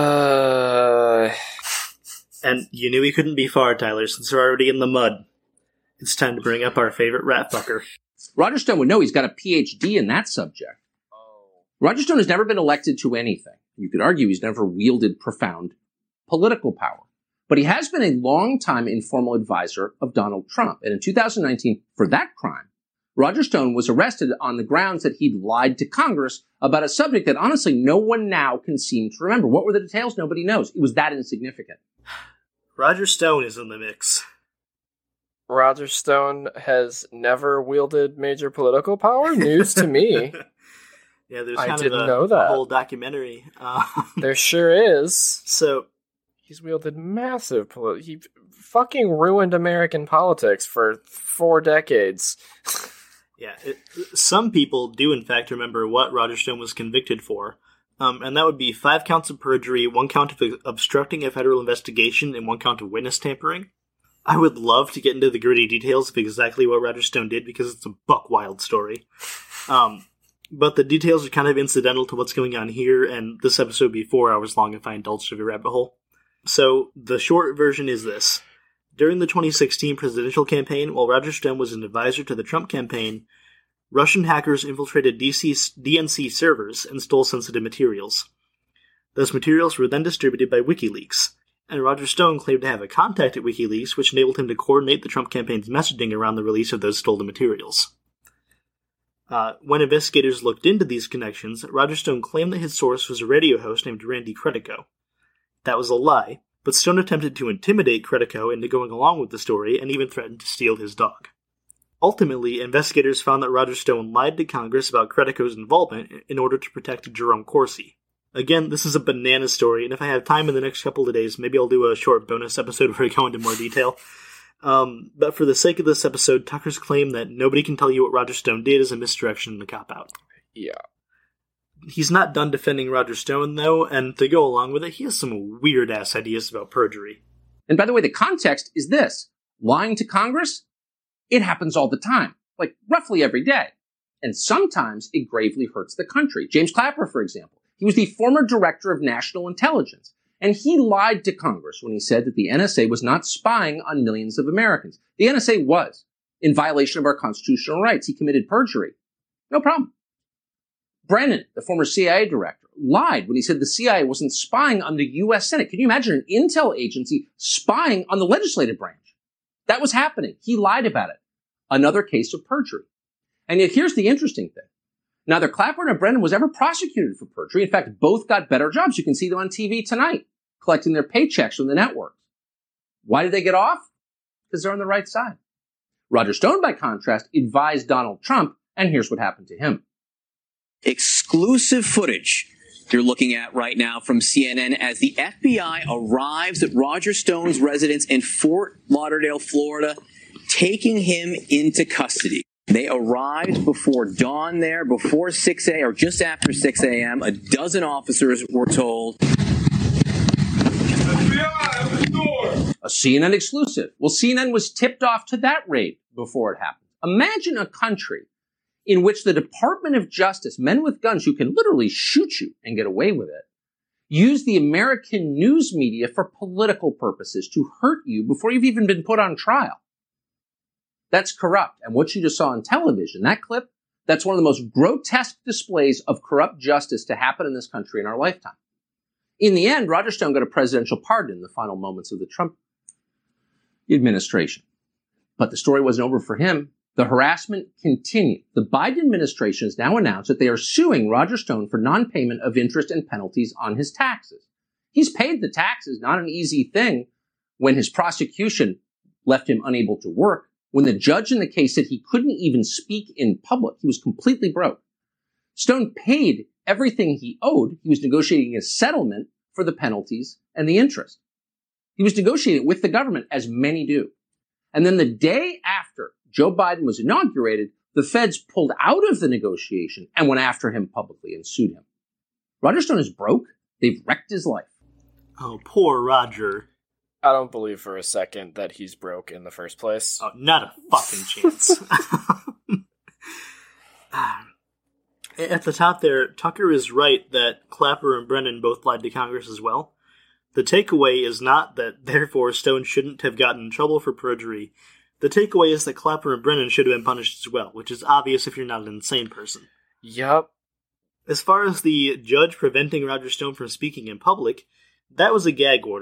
And you knew he couldn't be far, Tyler, since we're already in the mud. It's time to bring up our favorite rat fucker. Roger Stone would know he's got a P H D in that subject. Oh. Roger Stone has never been elected to anything. You could argue he's never wielded profound political power. But he has been a long-time informal advisor of Donald Trump. And in two thousand nineteen, for that crime, Roger Stone was arrested on the grounds that he'd lied to Congress about a subject that honestly no one now can seem to remember. What were the details? Nobody knows. It was that insignificant. Roger Stone is in the mix. Roger Stone has never wielded major political power? News to me. Yeah, there's I kind didn't of a, know that. a whole documentary. Um, There sure is. so, He's wielded massive political... He fucking ruined American politics for four decades. yeah, it, some people do in fact remember what Roger Stone was convicted for. Um, and that would be five counts of perjury, one count of obstructing a federal investigation, and one count of witness tampering. I would love to get into the gritty details of exactly what Roger Stone did, because it's a buck wild story. Um, but the details are kind of incidental to what's going on here, and this episode would be four hours long if I indulged every rabbit hole. So, the short version is this. During the twenty sixteen presidential campaign, while Roger Stone was an advisor to the Trump campaign, Russian hackers infiltrated D C, D N C servers and stole sensitive materials. Those materials were then distributed by WikiLeaks, and Roger Stone claimed to have a contact at WikiLeaks which enabled him to coordinate the Trump campaign's messaging around the release of those stolen materials. Uh, when investigators looked into these connections, Roger Stone claimed that his source was a radio host named Randy Credico. That was a lie, but Stone attempted to intimidate Credico into going along with the story and even threatened to steal his dog. Ultimately, investigators found that Roger Stone lied to Congress about Credico's involvement in order to protect Jerome Corsi. Again, this is a banana story, and if I have time in the next couple of days, maybe I'll do a short bonus episode where I go into more detail. Um, but for the sake of this episode, Tucker's claim that nobody can tell you what Roger Stone did is a misdirection and a cop-out. Yeah. He's not done defending Roger Stone, though, and to go along with it, he has some weird-ass ideas about perjury. And by the way, the context is this. Lying to Congress? It happens all the time, like roughly every day. And sometimes it gravely hurts the country. James Clapper, for example, he was the former director of national intelligence, and he lied to Congress when he said that the N S A was not spying on millions of Americans. The N S A was, in violation of our constitutional rights. He committed perjury. No problem. Brennan, the former C I A director, lied when he said the C I A wasn't spying on the U S Senate. Can you imagine an intel agency spying on the legislative branch? That was happening. He lied about it. Another case of perjury. And yet here's the interesting thing. Neither Clapper nor Brennan was ever prosecuted for perjury. In fact, both got better jobs. You can see them on T V tonight, collecting their paychecks from the networks. Why did they get off? Because they're on the right side. Roger Stone, by contrast, advised Donald Trump, and here's what happened to him. Exclusive footage you're looking at right now from C N N as the F B I arrives at Roger Stone's residence in Fort Lauderdale, Florida, taking him into custody. They arrived before dawn there, before six a.m. or just after six a.m. A dozen officers were told. A C N N exclusive. Well, C N N was tipped off to that raid before it happened. Imagine a country in which the Department of Justice, men with guns who can literally shoot you and get away with it, use the American news media for political purposes to hurt you before you've even been put on trial. That's corrupt. And what you just saw on television, that clip, that's one of the most grotesque displays of corrupt justice to happen in this country in our lifetime. In the end, Roger Stone got a presidential pardon in the final moments of the Trump administration. But the story wasn't over for him. The harassment continued. The Biden administration has now announced that they are suing Roger Stone for non-payment of interest and penalties on his taxes. He's paid the taxes, not an easy thing, when his prosecution left him unable to work. When the judge in the case said he couldn't even speak in public, he was completely broke. Stone paid everything he owed. He was negotiating a settlement for the penalties and the interest. He was negotiating with the government, as many do. And then the day after Joe Biden was inaugurated, the feds pulled out of the negotiation and went after him publicly and sued him. Roger Stone is broke. They've wrecked his life. Oh, poor Roger. I don't believe for a second that he's broke in the first place. Oh, not a fucking chance. At the top there, Tucker is right that Clapper and Brennan both lied to Congress as well. The takeaway is not that, therefore, Stone shouldn't have gotten in trouble for perjury. The takeaway is that Clapper and Brennan should have been punished as well, which is obvious if you're not an insane person. Yup. As far as the judge preventing Roger Stone from speaking in public, that was a gag order,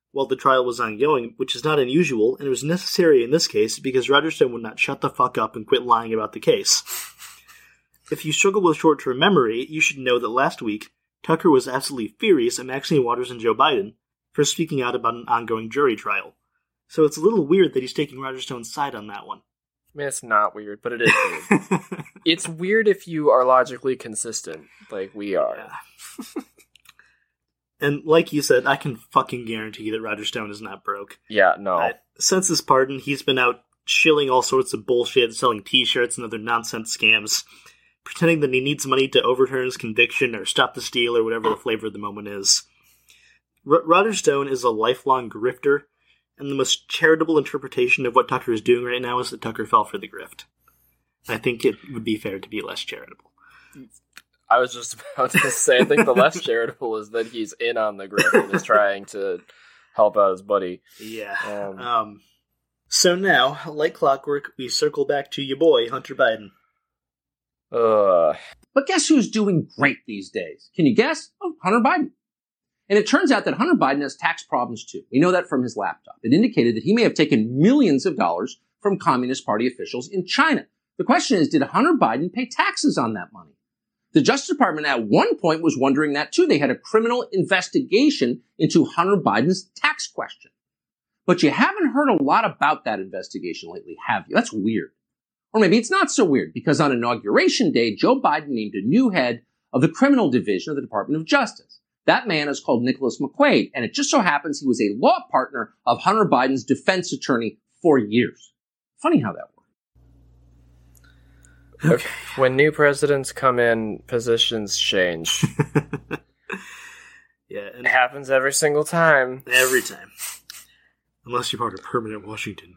while the trial was ongoing, which is not unusual, and it was necessary in this case because Roger Stone would not shut the fuck up and quit lying about the case. If you struggle with short-term memory, you should know that last week, Tucker was absolutely furious at Maxine Waters and Joe Biden for speaking out about an ongoing jury trial. So it's a little weird that he's taking Roger Stone's side on that one. I mean, it's not weird, but it is weird. It's weird if you are logically consistent, like we are. Yeah. And like you said, I can fucking guarantee that Roger Stone is not broke. Yeah, no. Uh, since his pardon, he's been out shilling all sorts of bullshit, selling t-shirts and other nonsense scams, pretending that he needs money to overturn his conviction or stop the steal or whatever the flavor of the moment is. R- Roger Stone is a lifelong grifter, and the most charitable interpretation of what Tucker is doing right now is that Tucker fell for the grift. I think it would be fair to be less charitable. I was just about to say, I think the less charitable is that he's in on the grift and is trying to help out his buddy. Yeah. Um, Um, so now, like clockwork, we circle back to your boy, Hunter Biden. Uh, But guess who's doing great these days? Can you guess? Oh, Hunter Biden. And it turns out that Hunter Biden has tax problems too. We know that from his laptop. It indicated that he may have taken millions of dollars from Communist Party officials in China. The question is, did Hunter Biden pay taxes on that money? The Justice Department at one point was wondering that too. They had a criminal investigation into Hunter Biden's tax question. But you haven't heard a lot about that investigation lately, have you? That's weird. Or maybe it's not so weird, because on Inauguration Day, Joe Biden named a new head of the criminal division of the Department of Justice. That man is called Nicholas McQuaid, and it just so happens he was a law partner of Hunter Biden's defense attorney for years. Funny how that works. Okay. When new presidents come in, positions change. Yeah, and It happens every single time. every time. Unless you're part of permanent Washington.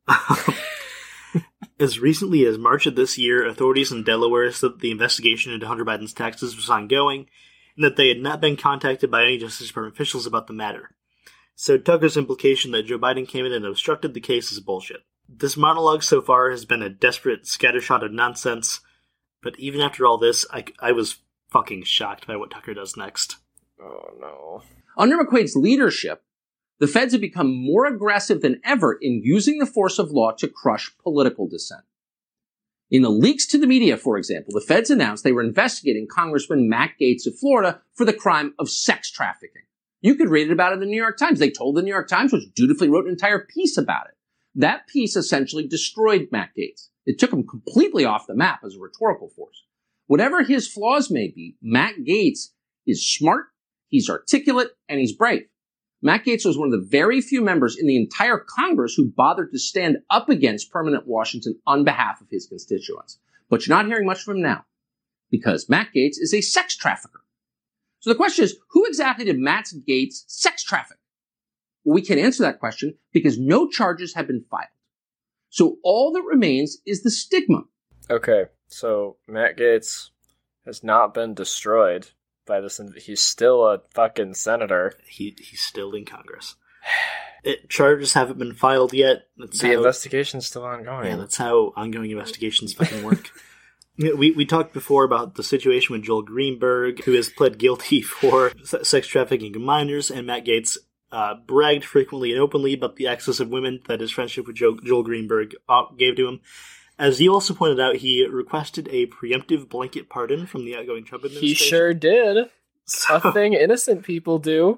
As recently as March of this year, authorities in Delaware said that the investigation into Hunter Biden's taxes was ongoing, and that they had not been contacted by any Justice Department officials about the matter. So Tucker's implication that Joe Biden came in and obstructed the case is bullshit. This monologue so far has been a desperate scattershot of nonsense, but even after all this, I, I was fucking shocked by what Tucker does next. Oh, no. Under McQuaid's leadership, the feds have become more aggressive than ever in using the force of law to crush political dissent. In the leaks to the media, for example, the feds announced they were investigating Congressman Matt Gaetz of Florida for the crime of sex trafficking. You could read about it in the New York Times. They told the New York Times, which dutifully wrote an entire piece about it. That piece essentially destroyed Matt Gaetz. It took him completely off the map as a rhetorical force. Whatever his flaws may be, Matt Gaetz is smart, he's articulate, and he's brave. Matt Gaetz was one of the very few members in the entire Congress who bothered to stand up against permanent Washington on behalf of his constituents. But you're not hearing much from him now, because Matt Gaetz is a sex trafficker. So the question is, who exactly did Matt Gaetz sex traffic? Well, we can't answer that question because no charges have been filed. So all that remains is the stigma. Okay, so Matt Gaetz has not been destroyed by this. He's still a fucking senator. He He's still in Congress. It, charges haven't been filed yet. That's The how, investigation's still ongoing. Yeah, that's how ongoing investigations fucking work. We we talked before about the situation with Joel Greenberg, who has pled guilty for sex trafficking of minors, and Matt Gaetz uh, bragged frequently and openly about the access of women that his friendship with Joe, Joel Greenberg uh, gave to him. As you also pointed out, he requested a preemptive blanket pardon from the outgoing Trump administration. He sure did. So, A thing innocent people do.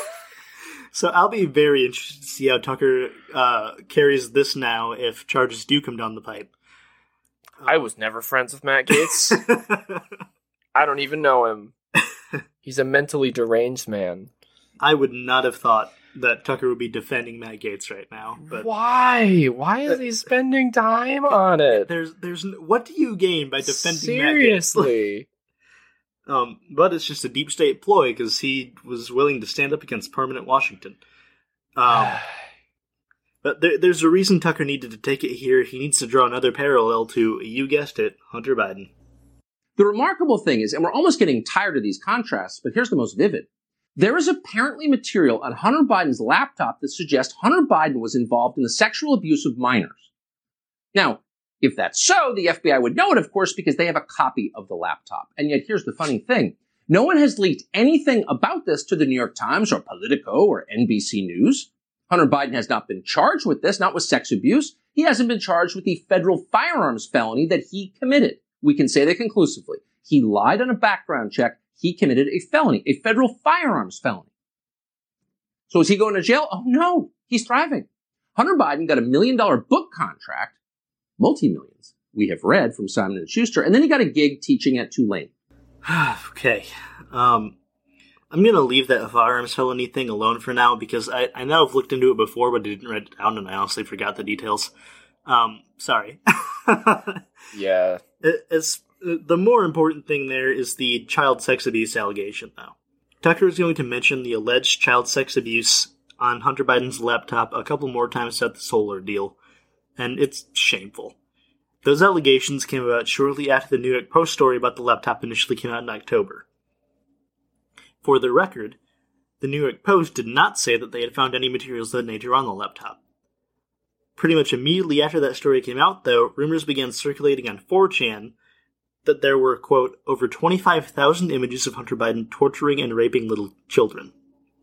so I'll be very interested to see how Tucker uh, carries this now if charges do come down the pipe. I was never friends with Matt Gaetz. I don't even know him. He's a mentally deranged man. I would not have thought that Tucker would be defending Matt Gaetz right now. But Why? Why is he spending time on it? There's, there's, what do you gain by defending Seriously? Matt Gaetz? um, but it's just a deep state ploy because he was willing to stand up against permanent Washington. Um, but there, there's a reason Tucker needed to take it here. He needs to draw another parallel to, you guessed it, Hunter Biden. The remarkable thing is, and we're almost getting tired of these contrasts, but here's the most vivid. There is apparently material on Hunter Biden's laptop that suggests Hunter Biden was involved in the sexual abuse of minors. Now, if that's so, the F B I would know it, of course, because they have a copy of the laptop. And yet, here's the funny thing. No one has leaked anything about this to the New York Times or Politico or N B C News. Hunter Biden has not been charged with this, not with sex abuse. He hasn't been charged with the federal firearms felony that he committed. We can say that conclusively. He lied on a background check. He committed a felony, a federal firearms felony. So is he going to jail? Oh, no. He's thriving. Hunter Biden got a million dollar book contract, multi-millions, we have read from Simon and Schuster, and then he got a gig teaching at Tulane. Okay. Um, I'm going to leave that firearms felony thing alone for now because I, I know I've looked into it before, but I didn't write it down and I honestly forgot the details. Um, sorry. Yeah. It, it's, the more important thing there is the child sex abuse allegation, though. Tucker is going to mention the alleged child sex abuse on Hunter Biden's laptop a couple more times throughout this whole ordeal, and it's shameful. Those allegations came about shortly after the New York Post story about the laptop initially came out in October. For the record, the New York Post did not say that they had found any materials of that nature on the laptop. Pretty much immediately after that story came out, though, rumors began circulating on four chan that there were, quote, over twenty-five thousand images of Hunter Biden torturing and raping little children.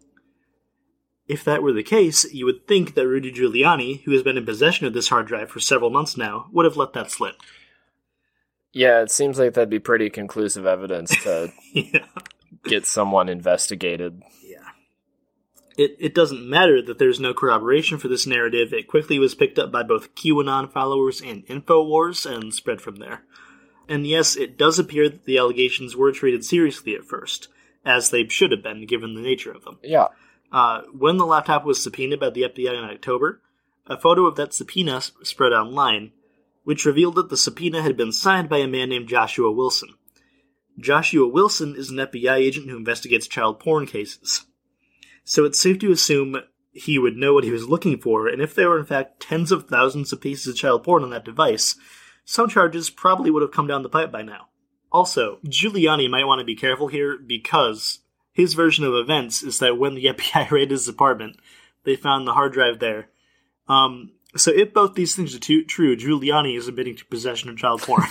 If that were the case, you would think that Rudy Giuliani, who has been in possession of this hard drive for several months now, would have let that slip. Yeah, it seems like that'd be pretty conclusive evidence to yeah. get someone investigated. Yeah. It it doesn't matter that there's no corroboration for this narrative. It quickly was picked up by both QAnon followers and InfoWars and spread from there. And yes, it does appear that the allegations were treated seriously at first, as they should have been given the nature of them. Yeah. Uh, when the laptop was subpoenaed by the F B I in October, a photo of that subpoena spread online, which revealed that the subpoena had been signed by a man named Joshua Wilson. Joshua Wilson is an F B I agent who investigates child porn cases. So it's safe to assume he would know what he was looking for, and if there were in fact tens of thousands of pieces of child porn on that device, some charges probably would have come down the pipe by now. Also, Giuliani might want to be careful here because his version of events is that when the F B I raided his apartment, they found the hard drive there. Um, so if both these things are too, true, Giuliani is admitting to possession of child porn.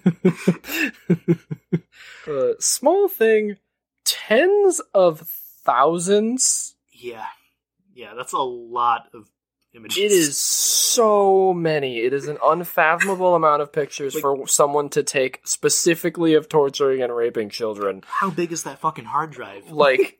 uh, small thing, tens of thousands? Yeah. Yeah, that's a lot of images. It is so many. It is an unfathomable amount of pictures like, for someone to take specifically of torturing and raping children. How big is that fucking hard drive? Like,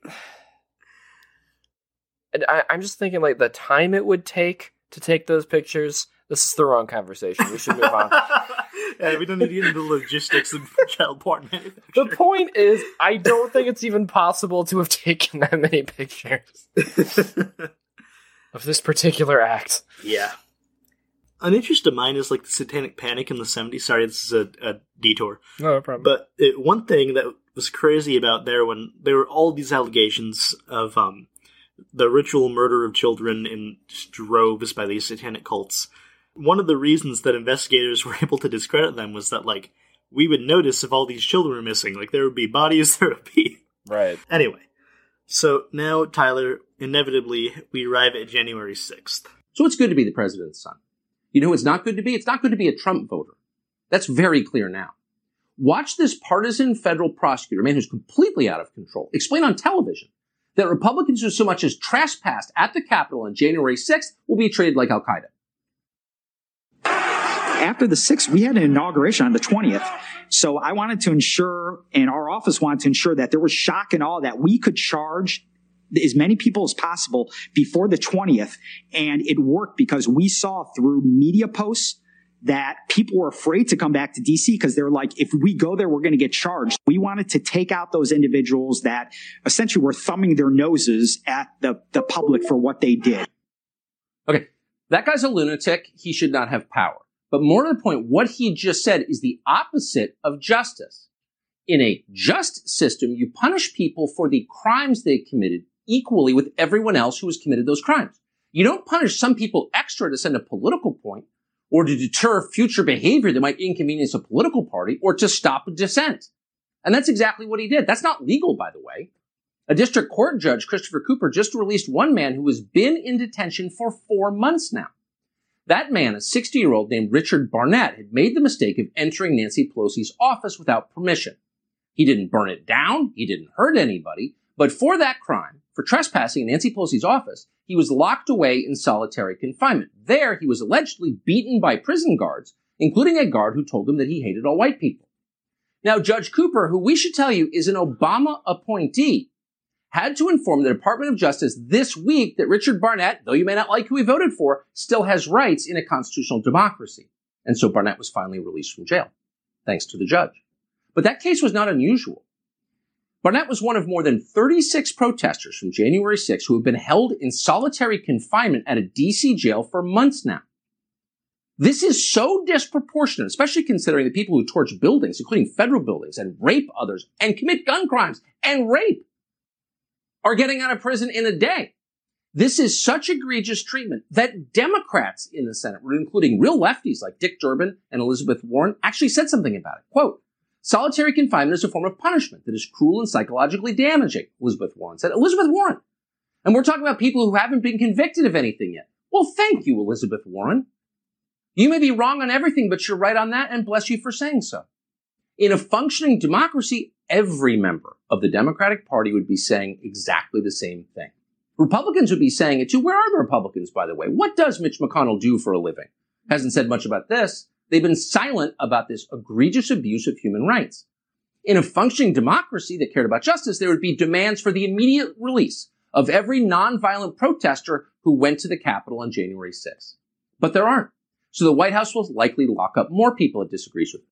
and I, I'm just thinking, like, the time it would take to take those pictures. This is the wrong conversation. We should move on. Yeah, we don't need to get into the logistics of child porn manufacture. The point is, I don't think it's even possible to have taken that many pictures of this particular act. Yeah. An interest of mine is like the Satanic Panic in the seventies. Sorry, this is a, a detour. No problem. But it, one thing that was crazy about there when there were all these allegations of um, the ritual murder of children in droves by these satanic cults, one of the reasons that investigators were able to discredit them was that, like, we would notice if all these children were missing. Like, there would be bodies, there would be... Right. Anyway, so now, Tyler, inevitably, we arrive at January sixth. So it's good to be the president's son. You know who it's not good to be? It's not good to be a Trump voter. That's very clear now. Watch this partisan federal prosecutor, a man who's completely out of control, explain on television that Republicans who so much as trespassed at the Capitol on January sixth will be treated like Al-Qaeda. After the sixth, we had an inauguration on the twentieth. So I wanted to ensure, and our office wanted to ensure that there was shock and awe that we could charge as many people as possible before the twentieth. And it worked because we saw through media posts that people were afraid to come back to D C because they're like, if we go there, we're going to get charged. We wanted to take out those individuals that essentially were thumbing their noses at the, the public for what they did. Okay, that guy's a lunatic. He should not have power. But more to the point, what he just said is the opposite of justice. In a just system, you punish people for the crimes they committed equally with everyone else who has committed those crimes. You don't punish some people extra to send a political point or to deter future behavior that might inconvenience a political party or to stop a dissent. And that's exactly what he did. That's not legal, by the way. A district court judge, Christopher Cooper, just released one man who has been in detention for four months now. That man, a sixty-year-old named Richard Barnett, had made the mistake of entering Nancy Pelosi's office without permission. He didn't burn it down. He didn't hurt anybody. But for that crime, for trespassing in Nancy Pelosi's office, he was locked away in solitary confinement. There, he was allegedly beaten by prison guards, including a guard who told him that he hated all white people. Now, Judge Cooper, who we should tell you is an Obama appointee, had to inform the Department of Justice this week that Richard Barnett, though you may not like who he voted for, still has rights in a constitutional democracy. And so Barnett was finally released from jail, thanks to the judge. But that case was not unusual. Barnett was one of more than thirty-six protesters from January sixth who have been held in solitary confinement at a D C jail for months now. This is so disproportionate, especially considering the people who torch buildings, including federal buildings, and rape others, and commit gun crimes, and rape, are getting out of prison in a day. This is such egregious treatment that Democrats in the Senate, including real lefties like Dick Durbin and Elizabeth Warren, actually said something about it. Quote, solitary confinement is a form of punishment that is cruel and psychologically damaging, Elizabeth Warren said. Elizabeth Warren. And we're talking about people who haven't been convicted of anything yet. Well, thank you, Elizabeth Warren. You may be wrong on everything, but you're right on that, and bless you for saying so. In a functioning democracy, every member of the Democratic Party would be saying exactly the same thing. Republicans would be saying it too. Where are the Republicans, by the way? What does Mitch McConnell do for a living? Hasn't said much about this. They've been silent about this egregious abuse of human rights. In a functioning democracy that cared about justice, there would be demands for the immediate release of every nonviolent protester who went to the Capitol on January sixth. But there aren't. So the White House will likely lock up more people it disagrees with.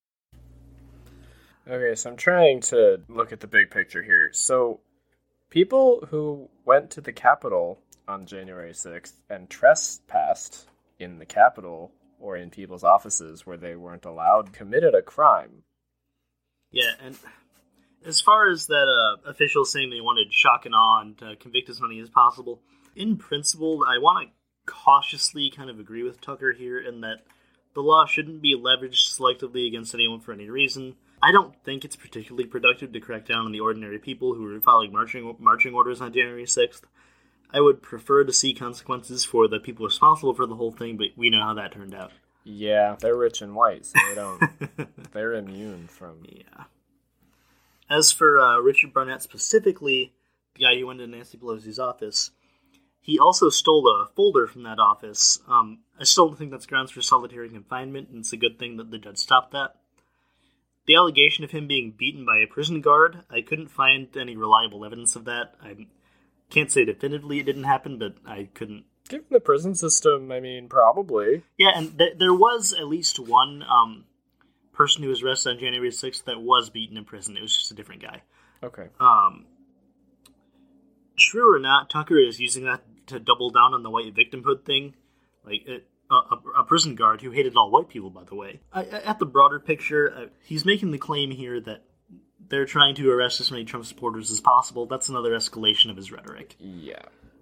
Okay, so I'm trying to look at the big picture here. So people who went to the Capitol on January sixth and trespassed in the Capitol or in people's offices where they weren't allowed committed a crime. Yeah, and as far as that uh, official saying they wanted shock and awe and to convict as many as possible, in principle, I want to cautiously kind of agree with Tucker here in that the law shouldn't be leveraged selectively against anyone for any reason. I don't think it's particularly productive to crack down on the ordinary people who were following marching marching orders on January sixth. I would prefer to see consequences for the people responsible for the whole thing, but we know how that turned out. Yeah, they're rich and white, so they don't. They're immune from. Yeah. As for uh, Richard Barnett specifically, the guy who went into Nancy Pelosi's office, he also stole a folder from that office. Um, I still don't think that's grounds for solitary confinement, and it's a good thing that the judge stopped that. The allegation of him being beaten by a prison guard, I couldn't find any reliable evidence of that. I can't say definitively it didn't happen, but I couldn't. Given the prison system, I mean, probably. Yeah, and th- there was at least one um, person who was arrested on January sixth that was beaten in prison. It was just a different guy. Okay. Um, true or not, Tucker is using that to double down on the white victimhood thing. Like, it, a, a, a prison guard who hated all white people, by the way. I, at the broader picture, uh, he's making the claim here that they're trying to arrest as many Trump supporters as possible. That's another escalation of his rhetoric. Yeah.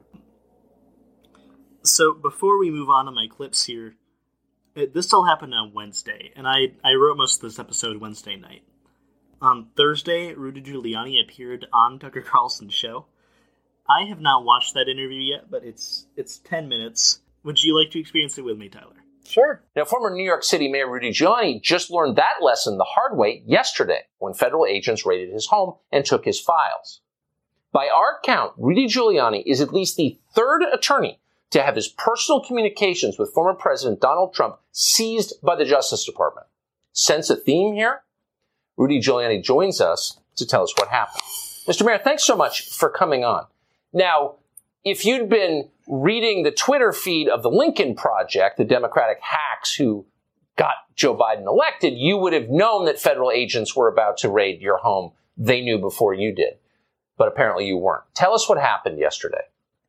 So, before we move on to my clips here, it, this all happened on Wednesday, and I, I wrote most of this episode Wednesday night. On Thursday, Rudy Giuliani appeared on Tucker Carlson's show. I have not watched that interview yet, but it's it's ten minutes. Would you like to experience it with me, Tyler? Sure. Now, former New York City Mayor Rudy Giuliani just learned that lesson the hard way yesterday when federal agents raided his home and took his files. By our count, Rudy Giuliani is at least the third attorney to have his personal communications with former President Donald Trump seized by the Justice Department. Sense a theme here? Rudy Giuliani joins us to tell us what happened. Mister Mayor, thanks so much for coming on. Now, if you'd been reading the Twitter feed of the Lincoln Project, the Democratic hacks who got Joe Biden elected, you would have known that federal agents were about to raid your home. They knew before you did. But apparently you weren't. Tell us what happened yesterday.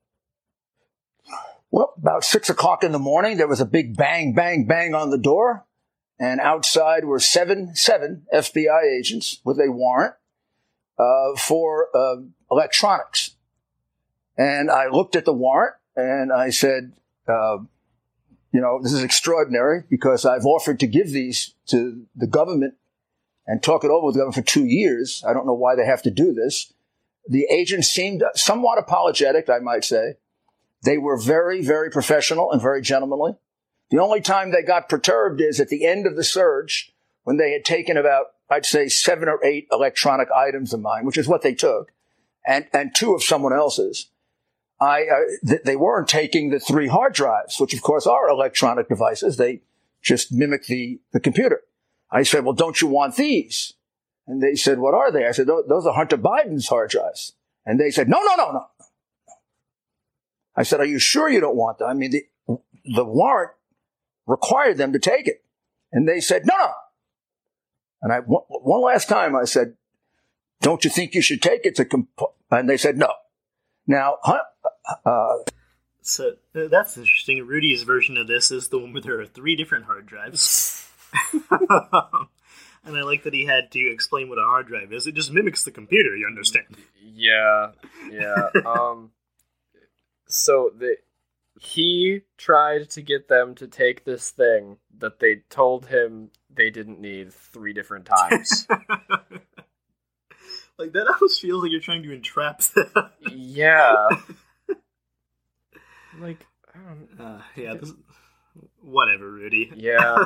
Well, about six o'clock in the morning, there was a big bang, bang, bang on the door. And outside were seven, seven F B I agents with a warrant uh, for uh, electronics. And I looked at the warrant and I said, uh, you know, this is extraordinary because I've offered to give these to the government and talk it over with the government for two years. I don't know why they have to do this. The agents seemed somewhat apologetic, I might say. They were very, very professional and very gentlemanly. The only time they got perturbed is at the end of the surge when they had taken about, I'd say seven or eight electronic items of mine, which is what they took, and, and two of someone else's. I, uh, th- they weren't taking the three hard drives, which of course are electronic devices. They just mimic the, the computer. I said, well, don't you want these? And they said, what are they? I said, those are Hunter Biden's hard drives. And they said, no, no, no, no. I said, are you sure you don't want them? I mean, the, the warrant required them to take it. And they said, no, no. And I, one, one last time I said, don't you think you should take it to comp-? And they said, no. Now, uh, so uh, that's interesting. Rudy's version of this is the one where there are three different hard drives. And I like that he had to explain what a hard drive is. It just mimics the computer, you understand? Yeah, yeah. um, so the, he tried to get them to take this thing that they told him they didn't need three different times. Like, that almost feels like you're trying to entrap them. Yeah. Like, I don't uh, yeah, this, whatever, Rudy. Yeah.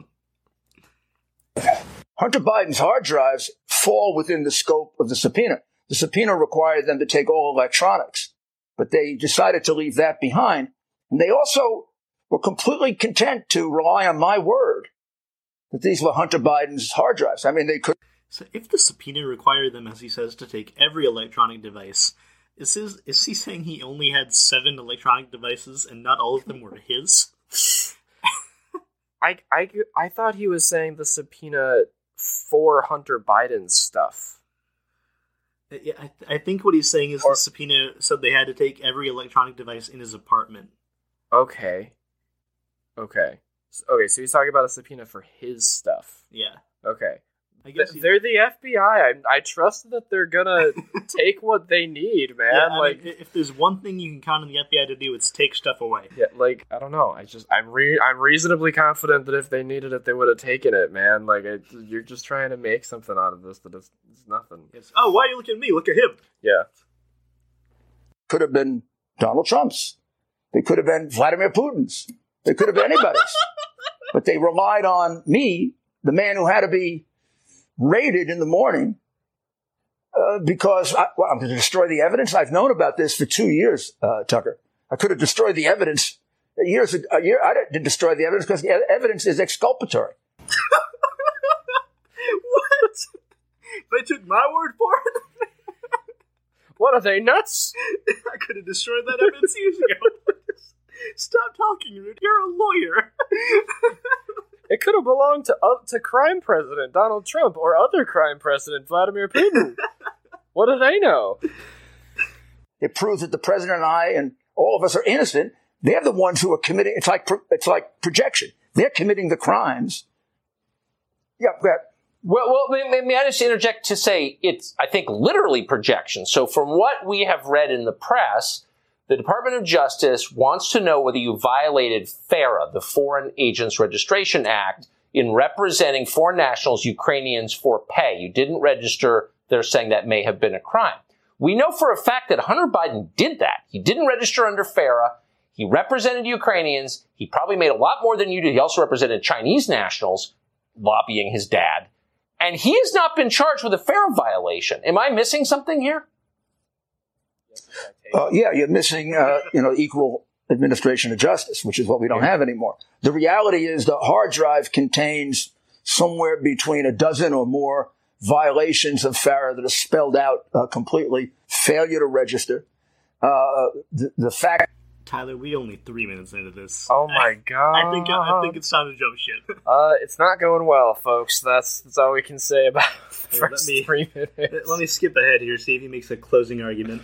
Hunter Biden's hard drives fall within the scope of the subpoena. The subpoena required them to take all electronics, but they decided to leave that behind. And they also were completely content to rely on my word that these were Hunter Biden's hard drives. I mean, they could. So if the subpoena required them, as he says, to take every electronic device, is his, is he saying he only had seven electronic devices and not all of them were his? I, I, I thought he was saying the subpoena for Hunter Biden's stuff. Yeah, I, th- I think what he's saying is or, the subpoena said they had to take every electronic device in his apartment. Okay. Okay. Okay, so he's talking about a subpoena for his stuff. Yeah. Okay. I guess Th- they're the F B I. I, I trust that they're gonna take what they need, man. Yeah, like, mean, if there's one thing you can count on the F B I to do, it's take stuff away. Yeah, like I don't know. I just I'm re- I'm reasonably confident that if they needed it, they would have taken it, man. Like it, you're just trying to make something out of this that is it's nothing. It's, oh, why are you looking at me? Look at him. Yeah. Could have been Donald Trump's. They could have been Vladimir Putin's. They could have been anybody's. But they relied on me, the man who had to be raided in the morning uh, because I, well, I'm going to destroy the evidence. I've known about this for two years, uh, Tucker. I could have destroyed the evidence years ago. A year, I didn't destroy the evidence because the evidence is exculpatory. What? They took my word for it? What, are they nuts? I could have destroyed that evidence years ago. Stop talking, Rudy. You're a lawyer. It could have belonged to uh, to crime president Donald Trump or other crime president Vladimir Putin. What do they know? It proves that the president and I and all of us are innocent. They're the ones who are committing. It's like it's like projection. They're committing the crimes. Yeah. Well, well, may, may I just interject to say it's, I think, literally projection. So from what we have read in the press, the Department of Justice wants to know whether you violated FARA, the Foreign Agents Registration Act, in representing foreign nationals, Ukrainians, for pay. You didn't register. They're saying that may have been a crime. We know for a fact that Hunter Biden did that. He didn't register under FARA. He represented Ukrainians. He probably made a lot more than you did. He also represented Chinese nationals, lobbying his dad. And he has not been charged with a FARA violation. Am I missing something here? Uh, yeah, you're missing, uh, you know, equal administration of justice, which is what we don't have anymore. The reality is the hard drive contains somewhere between a dozen or more violations of FARA that are spelled out uh, completely. Failure to register. Uh, the, the fact. Tyler, we only three minutes into this. Oh my god! I think I think it's time to jump ship. Uh, it's not going well, folks. That's that's all we can say about the Here, first let me, three minutes. Let me skip ahead here. See if he makes a closing argument.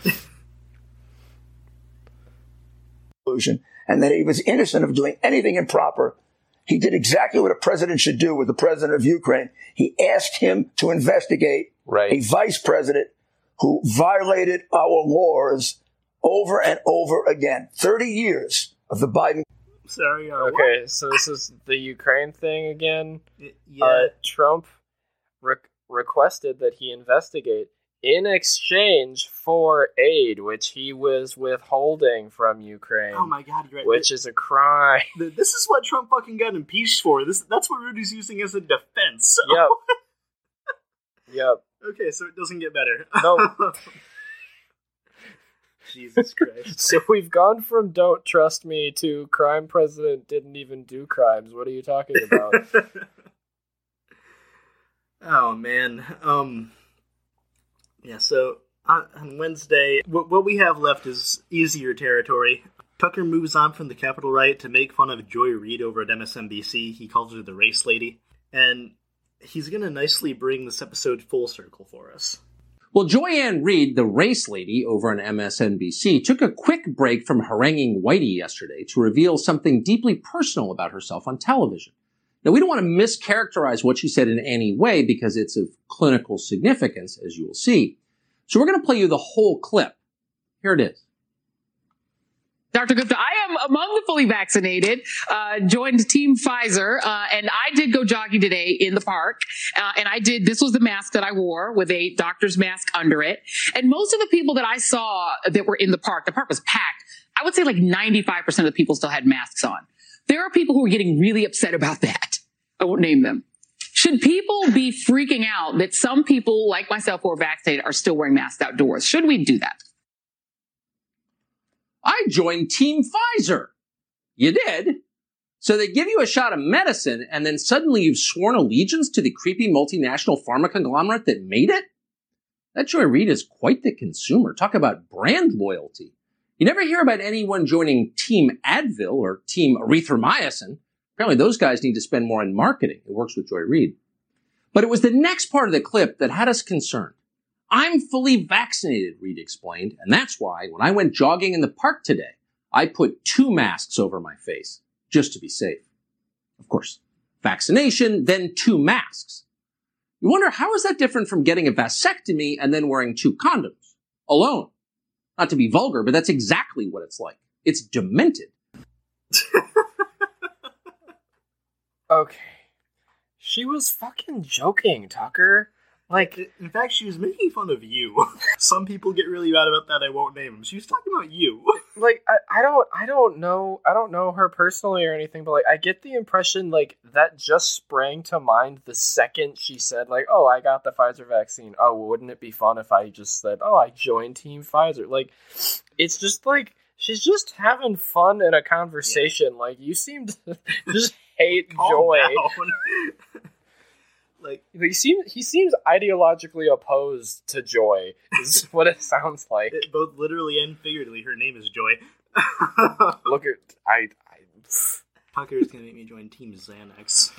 And that he was innocent of doing anything improper. He did exactly what a president should do with the president of Ukraine. He asked him to investigate right. a vice president who violated our laws over and over again. thirty years of the Biden. Sorry. Uh, okay, what? so this is the Ukraine thing again. Yeah. Uh, Trump re- requested that he investigate in exchange for aid, which he was withholding from Ukraine. Oh my god, you're right. Which is a crime. This is what Trump fucking got impeached for. This That's what Rudy's using as a defense. Yep. Yep. Okay, so it doesn't get better. No. Jesus Christ. So we've gone from don't trust me to crime president didn't even do crimes. What are you talking about? Oh, man. Um, yeah, so on, on Wednesday, what, what we have left is easier territory. Tucker moves on from the Capitol riot to make fun of Joy Reid over at M S N B C. He calls her the race lady. And he's going to nicely bring this episode full circle for us. Well, Joy-Ann Reid, the race lady over on M S N B C, took a quick break from haranguing Whitey yesterday to reveal something deeply personal about herself on television. Now, we don't want to mischaracterize what she said in any way because it's of clinical significance, as you will see. So we're going to play you the whole clip. Here it is. Doctor Gupta, I am among the fully vaccinated, uh, joined Team Pfizer, uh, and I did go jogging today in the park. Uh, and I did, this was the mask that I wore with a doctor's mask under it. And most of the people that I saw that were in the park, the park was packed. I would say like ninety-five percent of the people still had masks on. There are people who are getting really upset about that. I won't name them. Should people be freaking out that some people like myself who are vaccinated are still wearing masks outdoors? Should we do that? I joined Team Pfizer. You did? So they give you a shot of medicine, and then suddenly you've sworn allegiance to the creepy multinational pharma conglomerate that made it? That Joy Reid is quite the consumer. Talk about brand loyalty. You never hear about anyone joining Team Advil or Team Erythromycin. Apparently those guys need to spend more on marketing. It works with Joy Reid. But it was the next part of the clip that had us concerned. I'm fully vaccinated, Reid explained, and that's why when I went jogging in the park today, I put two masks over my face, just to be safe. Of course, vaccination, then two masks. You wonder, how is that different from getting a vasectomy and then wearing two condoms? Alone. Not to be vulgar, but that's exactly what it's like. It's demented. Okay. She was fucking joking, Tucker. Like, in fact, she was making fun of you. Some people get really mad about that. I won't name them. She was talking about you. Like, I, I don't, I don't know, I don't know her personally or anything, but like, I get the impression like that just sprang to mind the second she said like, "Oh, I got the Pfizer vaccine." Oh, wouldn't it be fun if I just said, "Oh, I joined Team Pfizer"? Like, it's just like she's just having fun in a conversation. Yeah. Like, you seem to just hate Joy. Like he seems he seems ideologically opposed to Joy, is what it sounds like. It, both literally and figuratively, her name is Joy. Look at I. I Tucker is gonna make me join Team Xanax.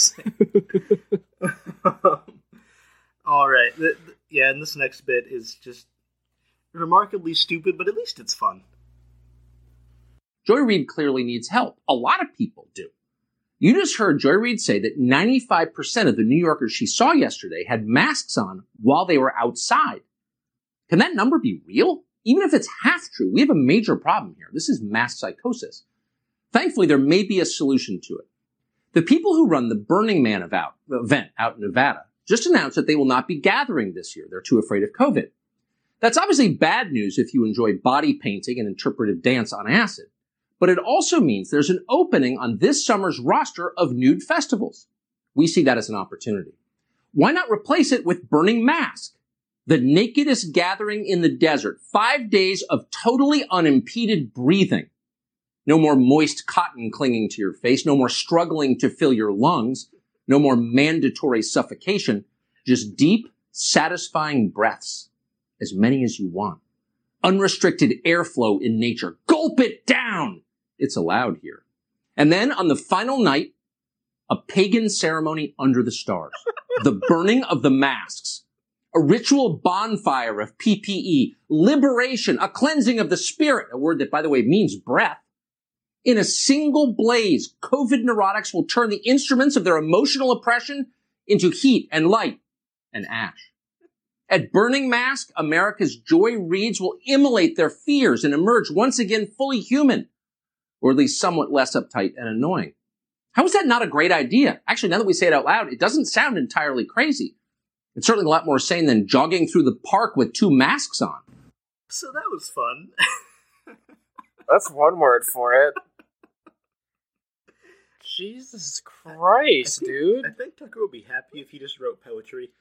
All right, the, the, yeah, and this next bit is just remarkably stupid, but at least it's fun. Joy Reid clearly needs help. A lot of people do. You just heard Joy Reid say that ninety-five percent of the New Yorkers she saw yesterday had masks on while they were outside. Can that number be real? Even if it's half true, we have a major problem here. This is mass psychosis. Thankfully, there may be a solution to it. The people who run the Burning Man event out in Nevada just announced that they will not be gathering this year. They're too afraid of COVID. That's obviously bad news if you enjoy body painting and interpretive dance on acid. But it also means there's an opening on this summer's roster of nude festivals. We see that as an opportunity. Why not replace it with Burning Mask? The nakedest gathering in the desert. Five days of totally unimpeded breathing. No more moist cotton clinging to your face. No more struggling to fill your lungs. No more mandatory suffocation. Just deep, satisfying breaths. As many as you want. Unrestricted airflow in nature. Gulp it down! It's allowed here. And then on the final night, a pagan ceremony under the stars. The burning of the masks. A ritual bonfire of P P E. Liberation. A cleansing of the spirit. A word that, by the way, means breath. In a single blaze, COVID neurotics will turn the instruments of their emotional oppression into heat and light and ash. At Burning Mask, America's Joy Reids will immolate their fears and emerge once again fully human. Or at least somewhat less uptight and annoying. How is that not a great idea? Actually, now that we say it out loud, it doesn't sound entirely crazy. It's certainly a lot more sane than jogging through the park with two masks on. So that was fun. That's one word for it. Jesus Christ, I think, dude. I think Tucker would be happy if he just wrote poetry.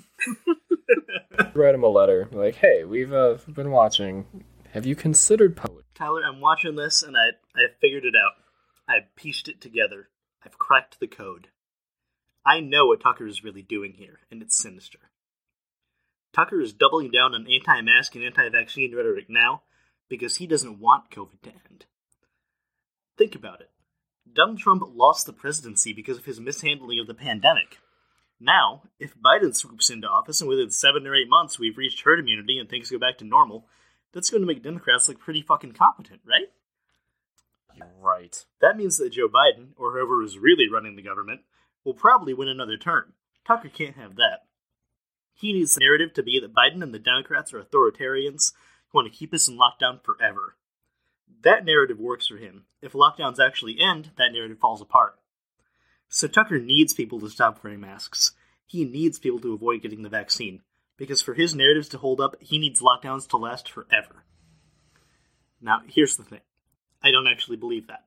Write him a letter. Like, hey, we've uh, been watching. Have you considered poetry? Tyler, I'm watching this, and I I figured it out. I pieced it together. I've cracked the code. I know what Tucker is really doing here, and it's sinister. Tucker is doubling down on anti-mask and anti-vaccine rhetoric now because he doesn't want COVID to end. Think about it. Donald Trump lost the presidency because of his mishandling of the pandemic. Now, if Biden swoops into office and within seven or eight months we've reached herd immunity and things go back to normal, that's going to make Democrats look pretty fucking competent, right? You're right. That means that Joe Biden, or whoever is really running the government, will probably win another term. Tucker can't have that. He needs the narrative to be that Biden and the Democrats are authoritarians who want to keep us in lockdown forever. That narrative works for him. If lockdowns actually end, that narrative falls apart. So Tucker needs people to stop wearing masks. He needs people to avoid getting the vaccine. Because for his narratives to hold up, he needs lockdowns to last forever. Now, here's the thing. I don't actually believe that.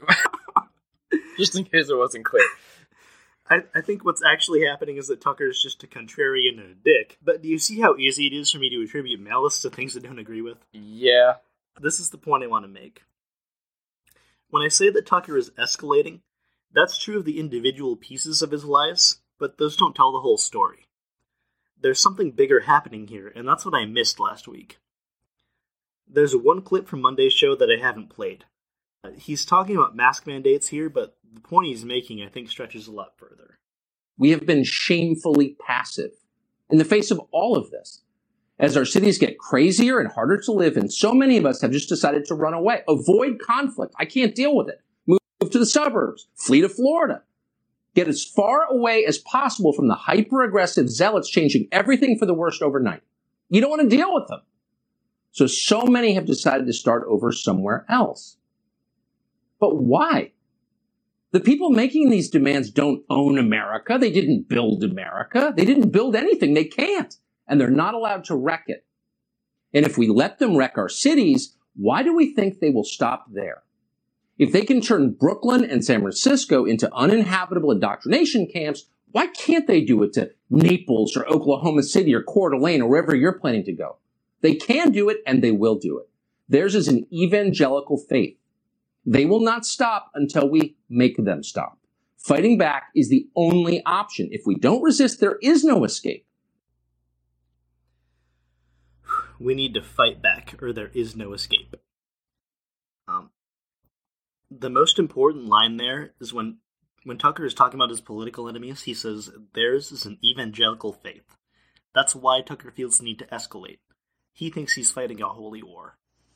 Just in case it wasn't clear. I, I think what's actually happening is that Tucker is just a contrarian and a dick. But do you see how easy it is for me to attribute malice to things I don't agree with? Yeah. This is the point I want to make. When I say that Tucker is escalating, that's true of the individual pieces of his lies, but those don't tell the whole story. There's something bigger happening here, and that's what I missed last week. There's one clip from Monday's show that I haven't played. Uh, he's talking about mask mandates here, but the point he's making, I think, stretches a lot further. We have been shamefully passive in the face of all of this. As our cities get crazier and harder to live in, so many of us have just decided to run away, avoid conflict. I can't deal with it. Move to the suburbs, flee to Florida. Get as far away as possible from the hyper-aggressive zealots changing everything for the worst overnight. You don't want to deal with them. So, so many have decided to start over somewhere else. But why? The people making these demands don't own America. They didn't build America. They didn't build anything. They can't. And they're not allowed to wreck it. And if we let them wreck our cities, why do we think they will stop there? If they can turn Brooklyn and San Francisco into uninhabitable indoctrination camps, why can't they do it to Naples or Oklahoma City or Coeur d'Alene or wherever you're planning to go? They can do it, and they will do it. Theirs is an evangelical faith. They will not stop until we make them stop. Fighting back is the only option. If we don't resist, there is no escape. We need to fight back, or there is no escape. Um, the most important line there is when, when Tucker is talking about his political enemies, he says, theirs is an evangelical faith. That's why Tucker feels the need to escalate. He thinks he's fighting a holy war.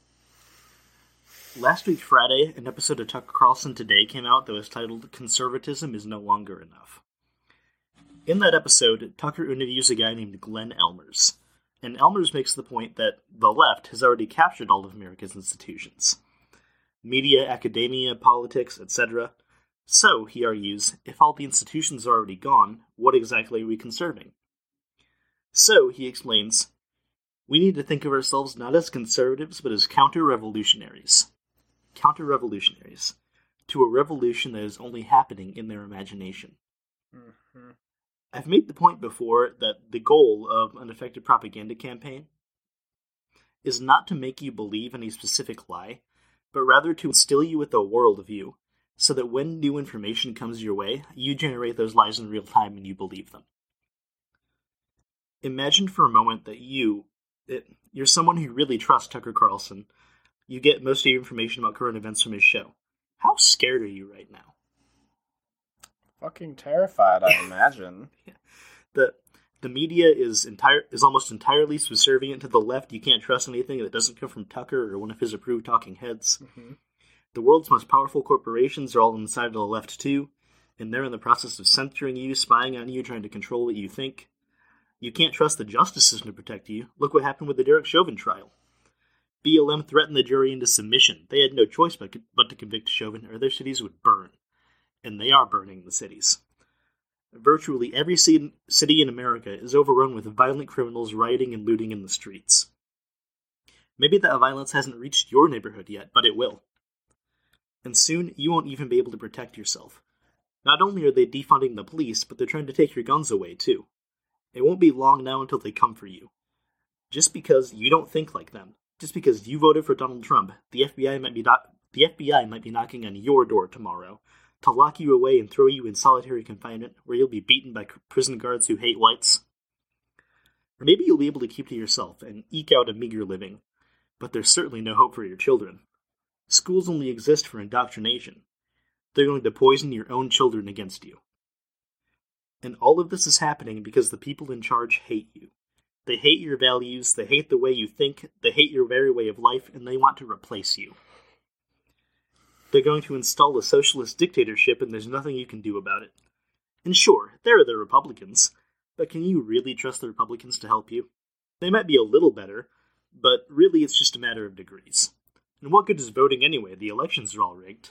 Last week, Friday, an episode of Tucker Carlson Today came out that was titled, Conservatism is No Longer Enough. In that episode, Tucker interviews a guy named Glenn Elmers. And Elmers makes the point that the left has already captured all of America's institutions. Media, academia, politics, et cetera. So, he argues, if all the institutions are already gone, what exactly are we conserving? So, he explains, we need to think of ourselves not as conservatives, but as counter-revolutionaries. Counter-revolutionaries. To a revolution that is only happening in their imagination. Mm-hmm. I've made the point before that the goal of an effective propaganda campaign is not to make you believe any specific lie, but rather to instill you with a worldview, so that when new information comes your way, you generate those lies in real time and you believe them. Imagine for a moment that you, it, you're someone who really trusts Tucker Carlson. You get most of your information about current events from his show. How scared are you right now? Fucking terrified, I imagine. Yeah. The the media is entire is almost entirely subservient to the left. You can't trust anything that doesn't come from Tucker or one of his approved talking heads. Mm-hmm. The world's most powerful corporations are all on the side of the left too, and they're in the process of censoring you, spying on you, trying to control what you think. You can't trust the justice system to protect you. Look what happened with the Derek Chauvin trial. B L M threatened the jury into submission. They had no choice but, but to convict Chauvin, or their cities would burn. And they are burning the cities. Virtually every city in America is overrun with violent criminals rioting and looting in the streets. Maybe that violence hasn't reached your neighborhood yet, but it will. And soon, you won't even be able to protect yourself. Not only are they defunding the police, but they're trying to take your guns away, too. It won't be long now until they come for you. Just because you don't think like them, just because you voted for Donald Trump, the F B I might be not, the F B I might be knocking on your door tomorrow to lock you away and throw you in solitary confinement where you'll be beaten by prison guards who hate whites. Or maybe you'll be able to keep to yourself and eke out a meager living, but there's certainly no hope for your children. Schools only exist for indoctrination. They're going to poison your own children against you. And all of this is happening because the people in charge hate you. They hate your values, they hate the way you think, they hate your very way of life, and they want to replace you. They're going to install a socialist dictatorship, and there's nothing you can do about it. And sure, there are the Republicans, but can you really trust the Republicans to help you? They might be a little better, but really it's just a matter of degrees. And what good is voting anyway? The elections are all rigged.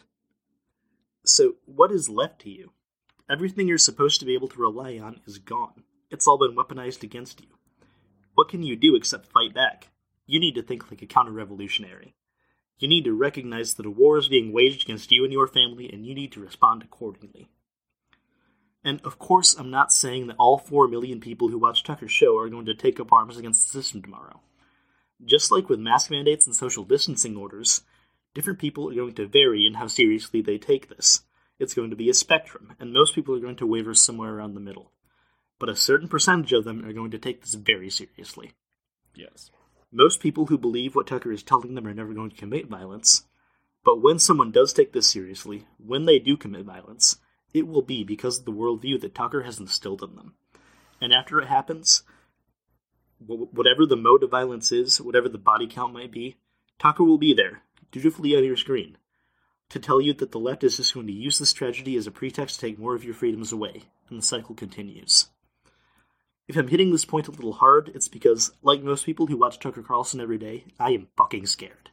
So, what is left to you? Everything you're supposed to be able to rely on is gone. It's all been weaponized against you. What can you do except fight back? You need to think like a counter-revolutionary. You need to recognize that a war is being waged against you and your family, and you need to respond accordingly. And of course, I'm not saying that all four million people who watch Tucker's show are going to take up arms against the system tomorrow. Just like with mask mandates and social distancing orders, different people are going to vary in how seriously they take this. It's going to be a spectrum, and most people are going to waver somewhere around the middle. But a certain percentage of them are going to take this very seriously. Yes. Most people who believe what Tucker is telling them are never going to commit violence. But when someone does take this seriously, when they do commit violence, it will be because of the worldview that Tucker has instilled in them. And after it happens, whatever the mode of violence is, whatever the body count might be, Tucker will be there, dutifully on your screen, to tell you that the left is just going to use this tragedy as a pretext to take more of your freedoms away, and the cycle continues. If I'm hitting this point a little hard, it's because, like most people who watch Tucker Carlson every day, I am fucking scared.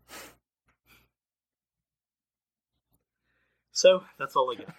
So, that's all I get.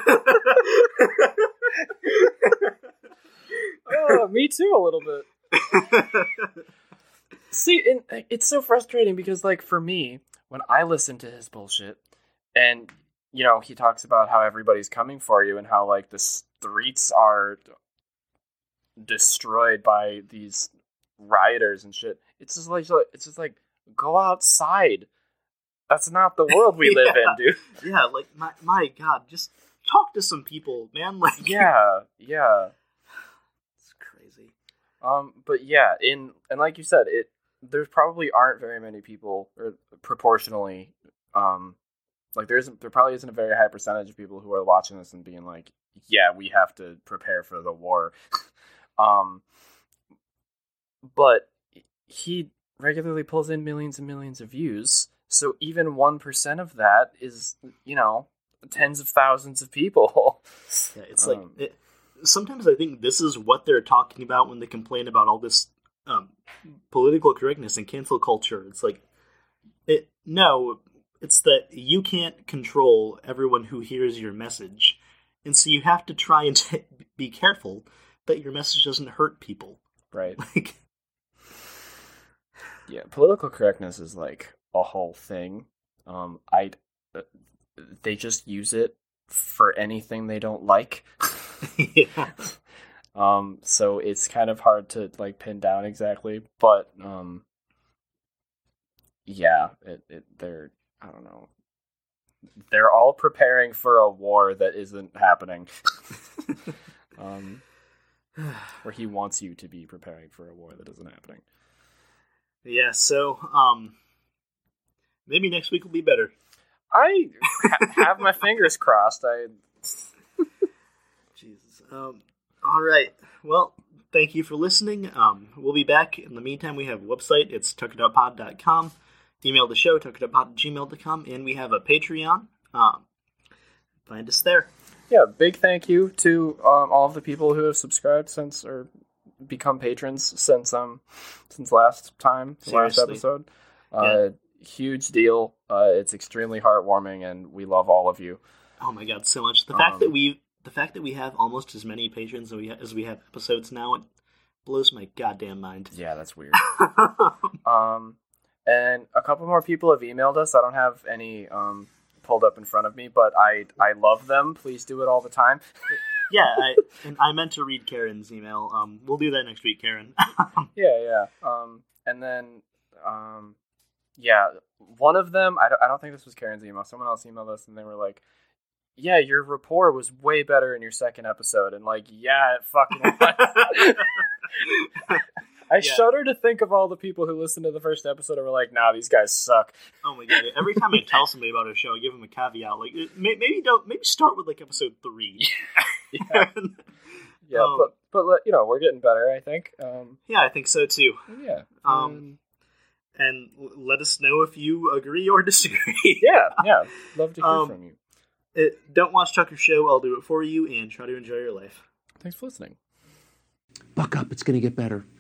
Oh, me too, a little bit. See, and it's so frustrating because, like, for me, when I listen to his bullshit, and, you know, he talks about how everybody's coming for you and how, like, the streets are destroyed by these rioters and shit. It's just like, it's just like, go outside. That's not the world we live yeah. in, dude. Yeah, like, my my God, just talk to some people, man. Like, yeah, yeah. It's crazy. Um, but yeah, in and like you said, it there probably aren't very many people, or proportionally, um, like there isn't, there probably isn't a very high percentage of people who are watching this and being like, yeah, we have to prepare for the war. um, but he regularly pulls in millions and millions of views. So even one percent of that is, you know, tens of thousands of people. Yeah, it's um, like, it, sometimes I think this is what they're talking about when they complain about all this um, political correctness and cancel culture. It's like, it, no, it's that you can't control everyone who hears your message. And so you have to try and t- be careful that your message doesn't hurt people. Right. Like, yeah, political correctness is like a whole thing. Um, I, uh, they just use it for anything they don't like. yeah. Um, so it's kind of hard to like pin down exactly, but um, yeah, it, it they're I don't know. They're all preparing for a war that isn't happening. um, where he wants you to be preparing for a war that isn't happening. Yeah, so um, maybe next week will be better. I ha- have my fingers crossed. I Jesus. Um, all right. Well, thank you for listening. Um, we'll be back. In the meantime, we have a website. It's tucker dot pod dot com. Email the show, tucker dot pod at gmail dot com. And we have a Patreon. Um, find us there. Yeah, big thank you to um, all of the people who have subscribed since, or become patrons since um since last time, the last episode. Uh, yeah. Huge deal. Uh, it's extremely heartwarming, and we love all of you. Oh my God, so much. The um, fact that we the fact that we have almost as many patrons as we ha- as we have episodes now, it blows my goddamn mind. Yeah, that's weird. um, and a couple more people have emailed us. I don't have any um pulled up in front of me, but I I love them. Please do it all the time. Yeah, I, and I meant to read Karen's email. Um, we'll do that next week, Karen. yeah, yeah. Um, and then, um, yeah, one of them, I don't, I don't think this was Karen's email. Someone else emailed us, and they were like, yeah, your rapport was way better in your second episode. And like, yeah, it fucking was. I yeah. shudder to think of all the people who listened to the first episode and were like, nah, these guys suck. Oh my god. Every time I tell somebody about a show, I give them a caveat. Like, maybe don't, maybe start with like episode three. yeah, yeah um, but, but, you know, we're getting better, I think. Um, yeah, I think so too. Yeah. Um, um, and let us know if you agree or disagree. yeah, yeah. Love to hear um, from you. It, don't watch Tucker's show. I'll do it for you, and try to enjoy your life. Thanks for listening. Buck up. It's going to get better.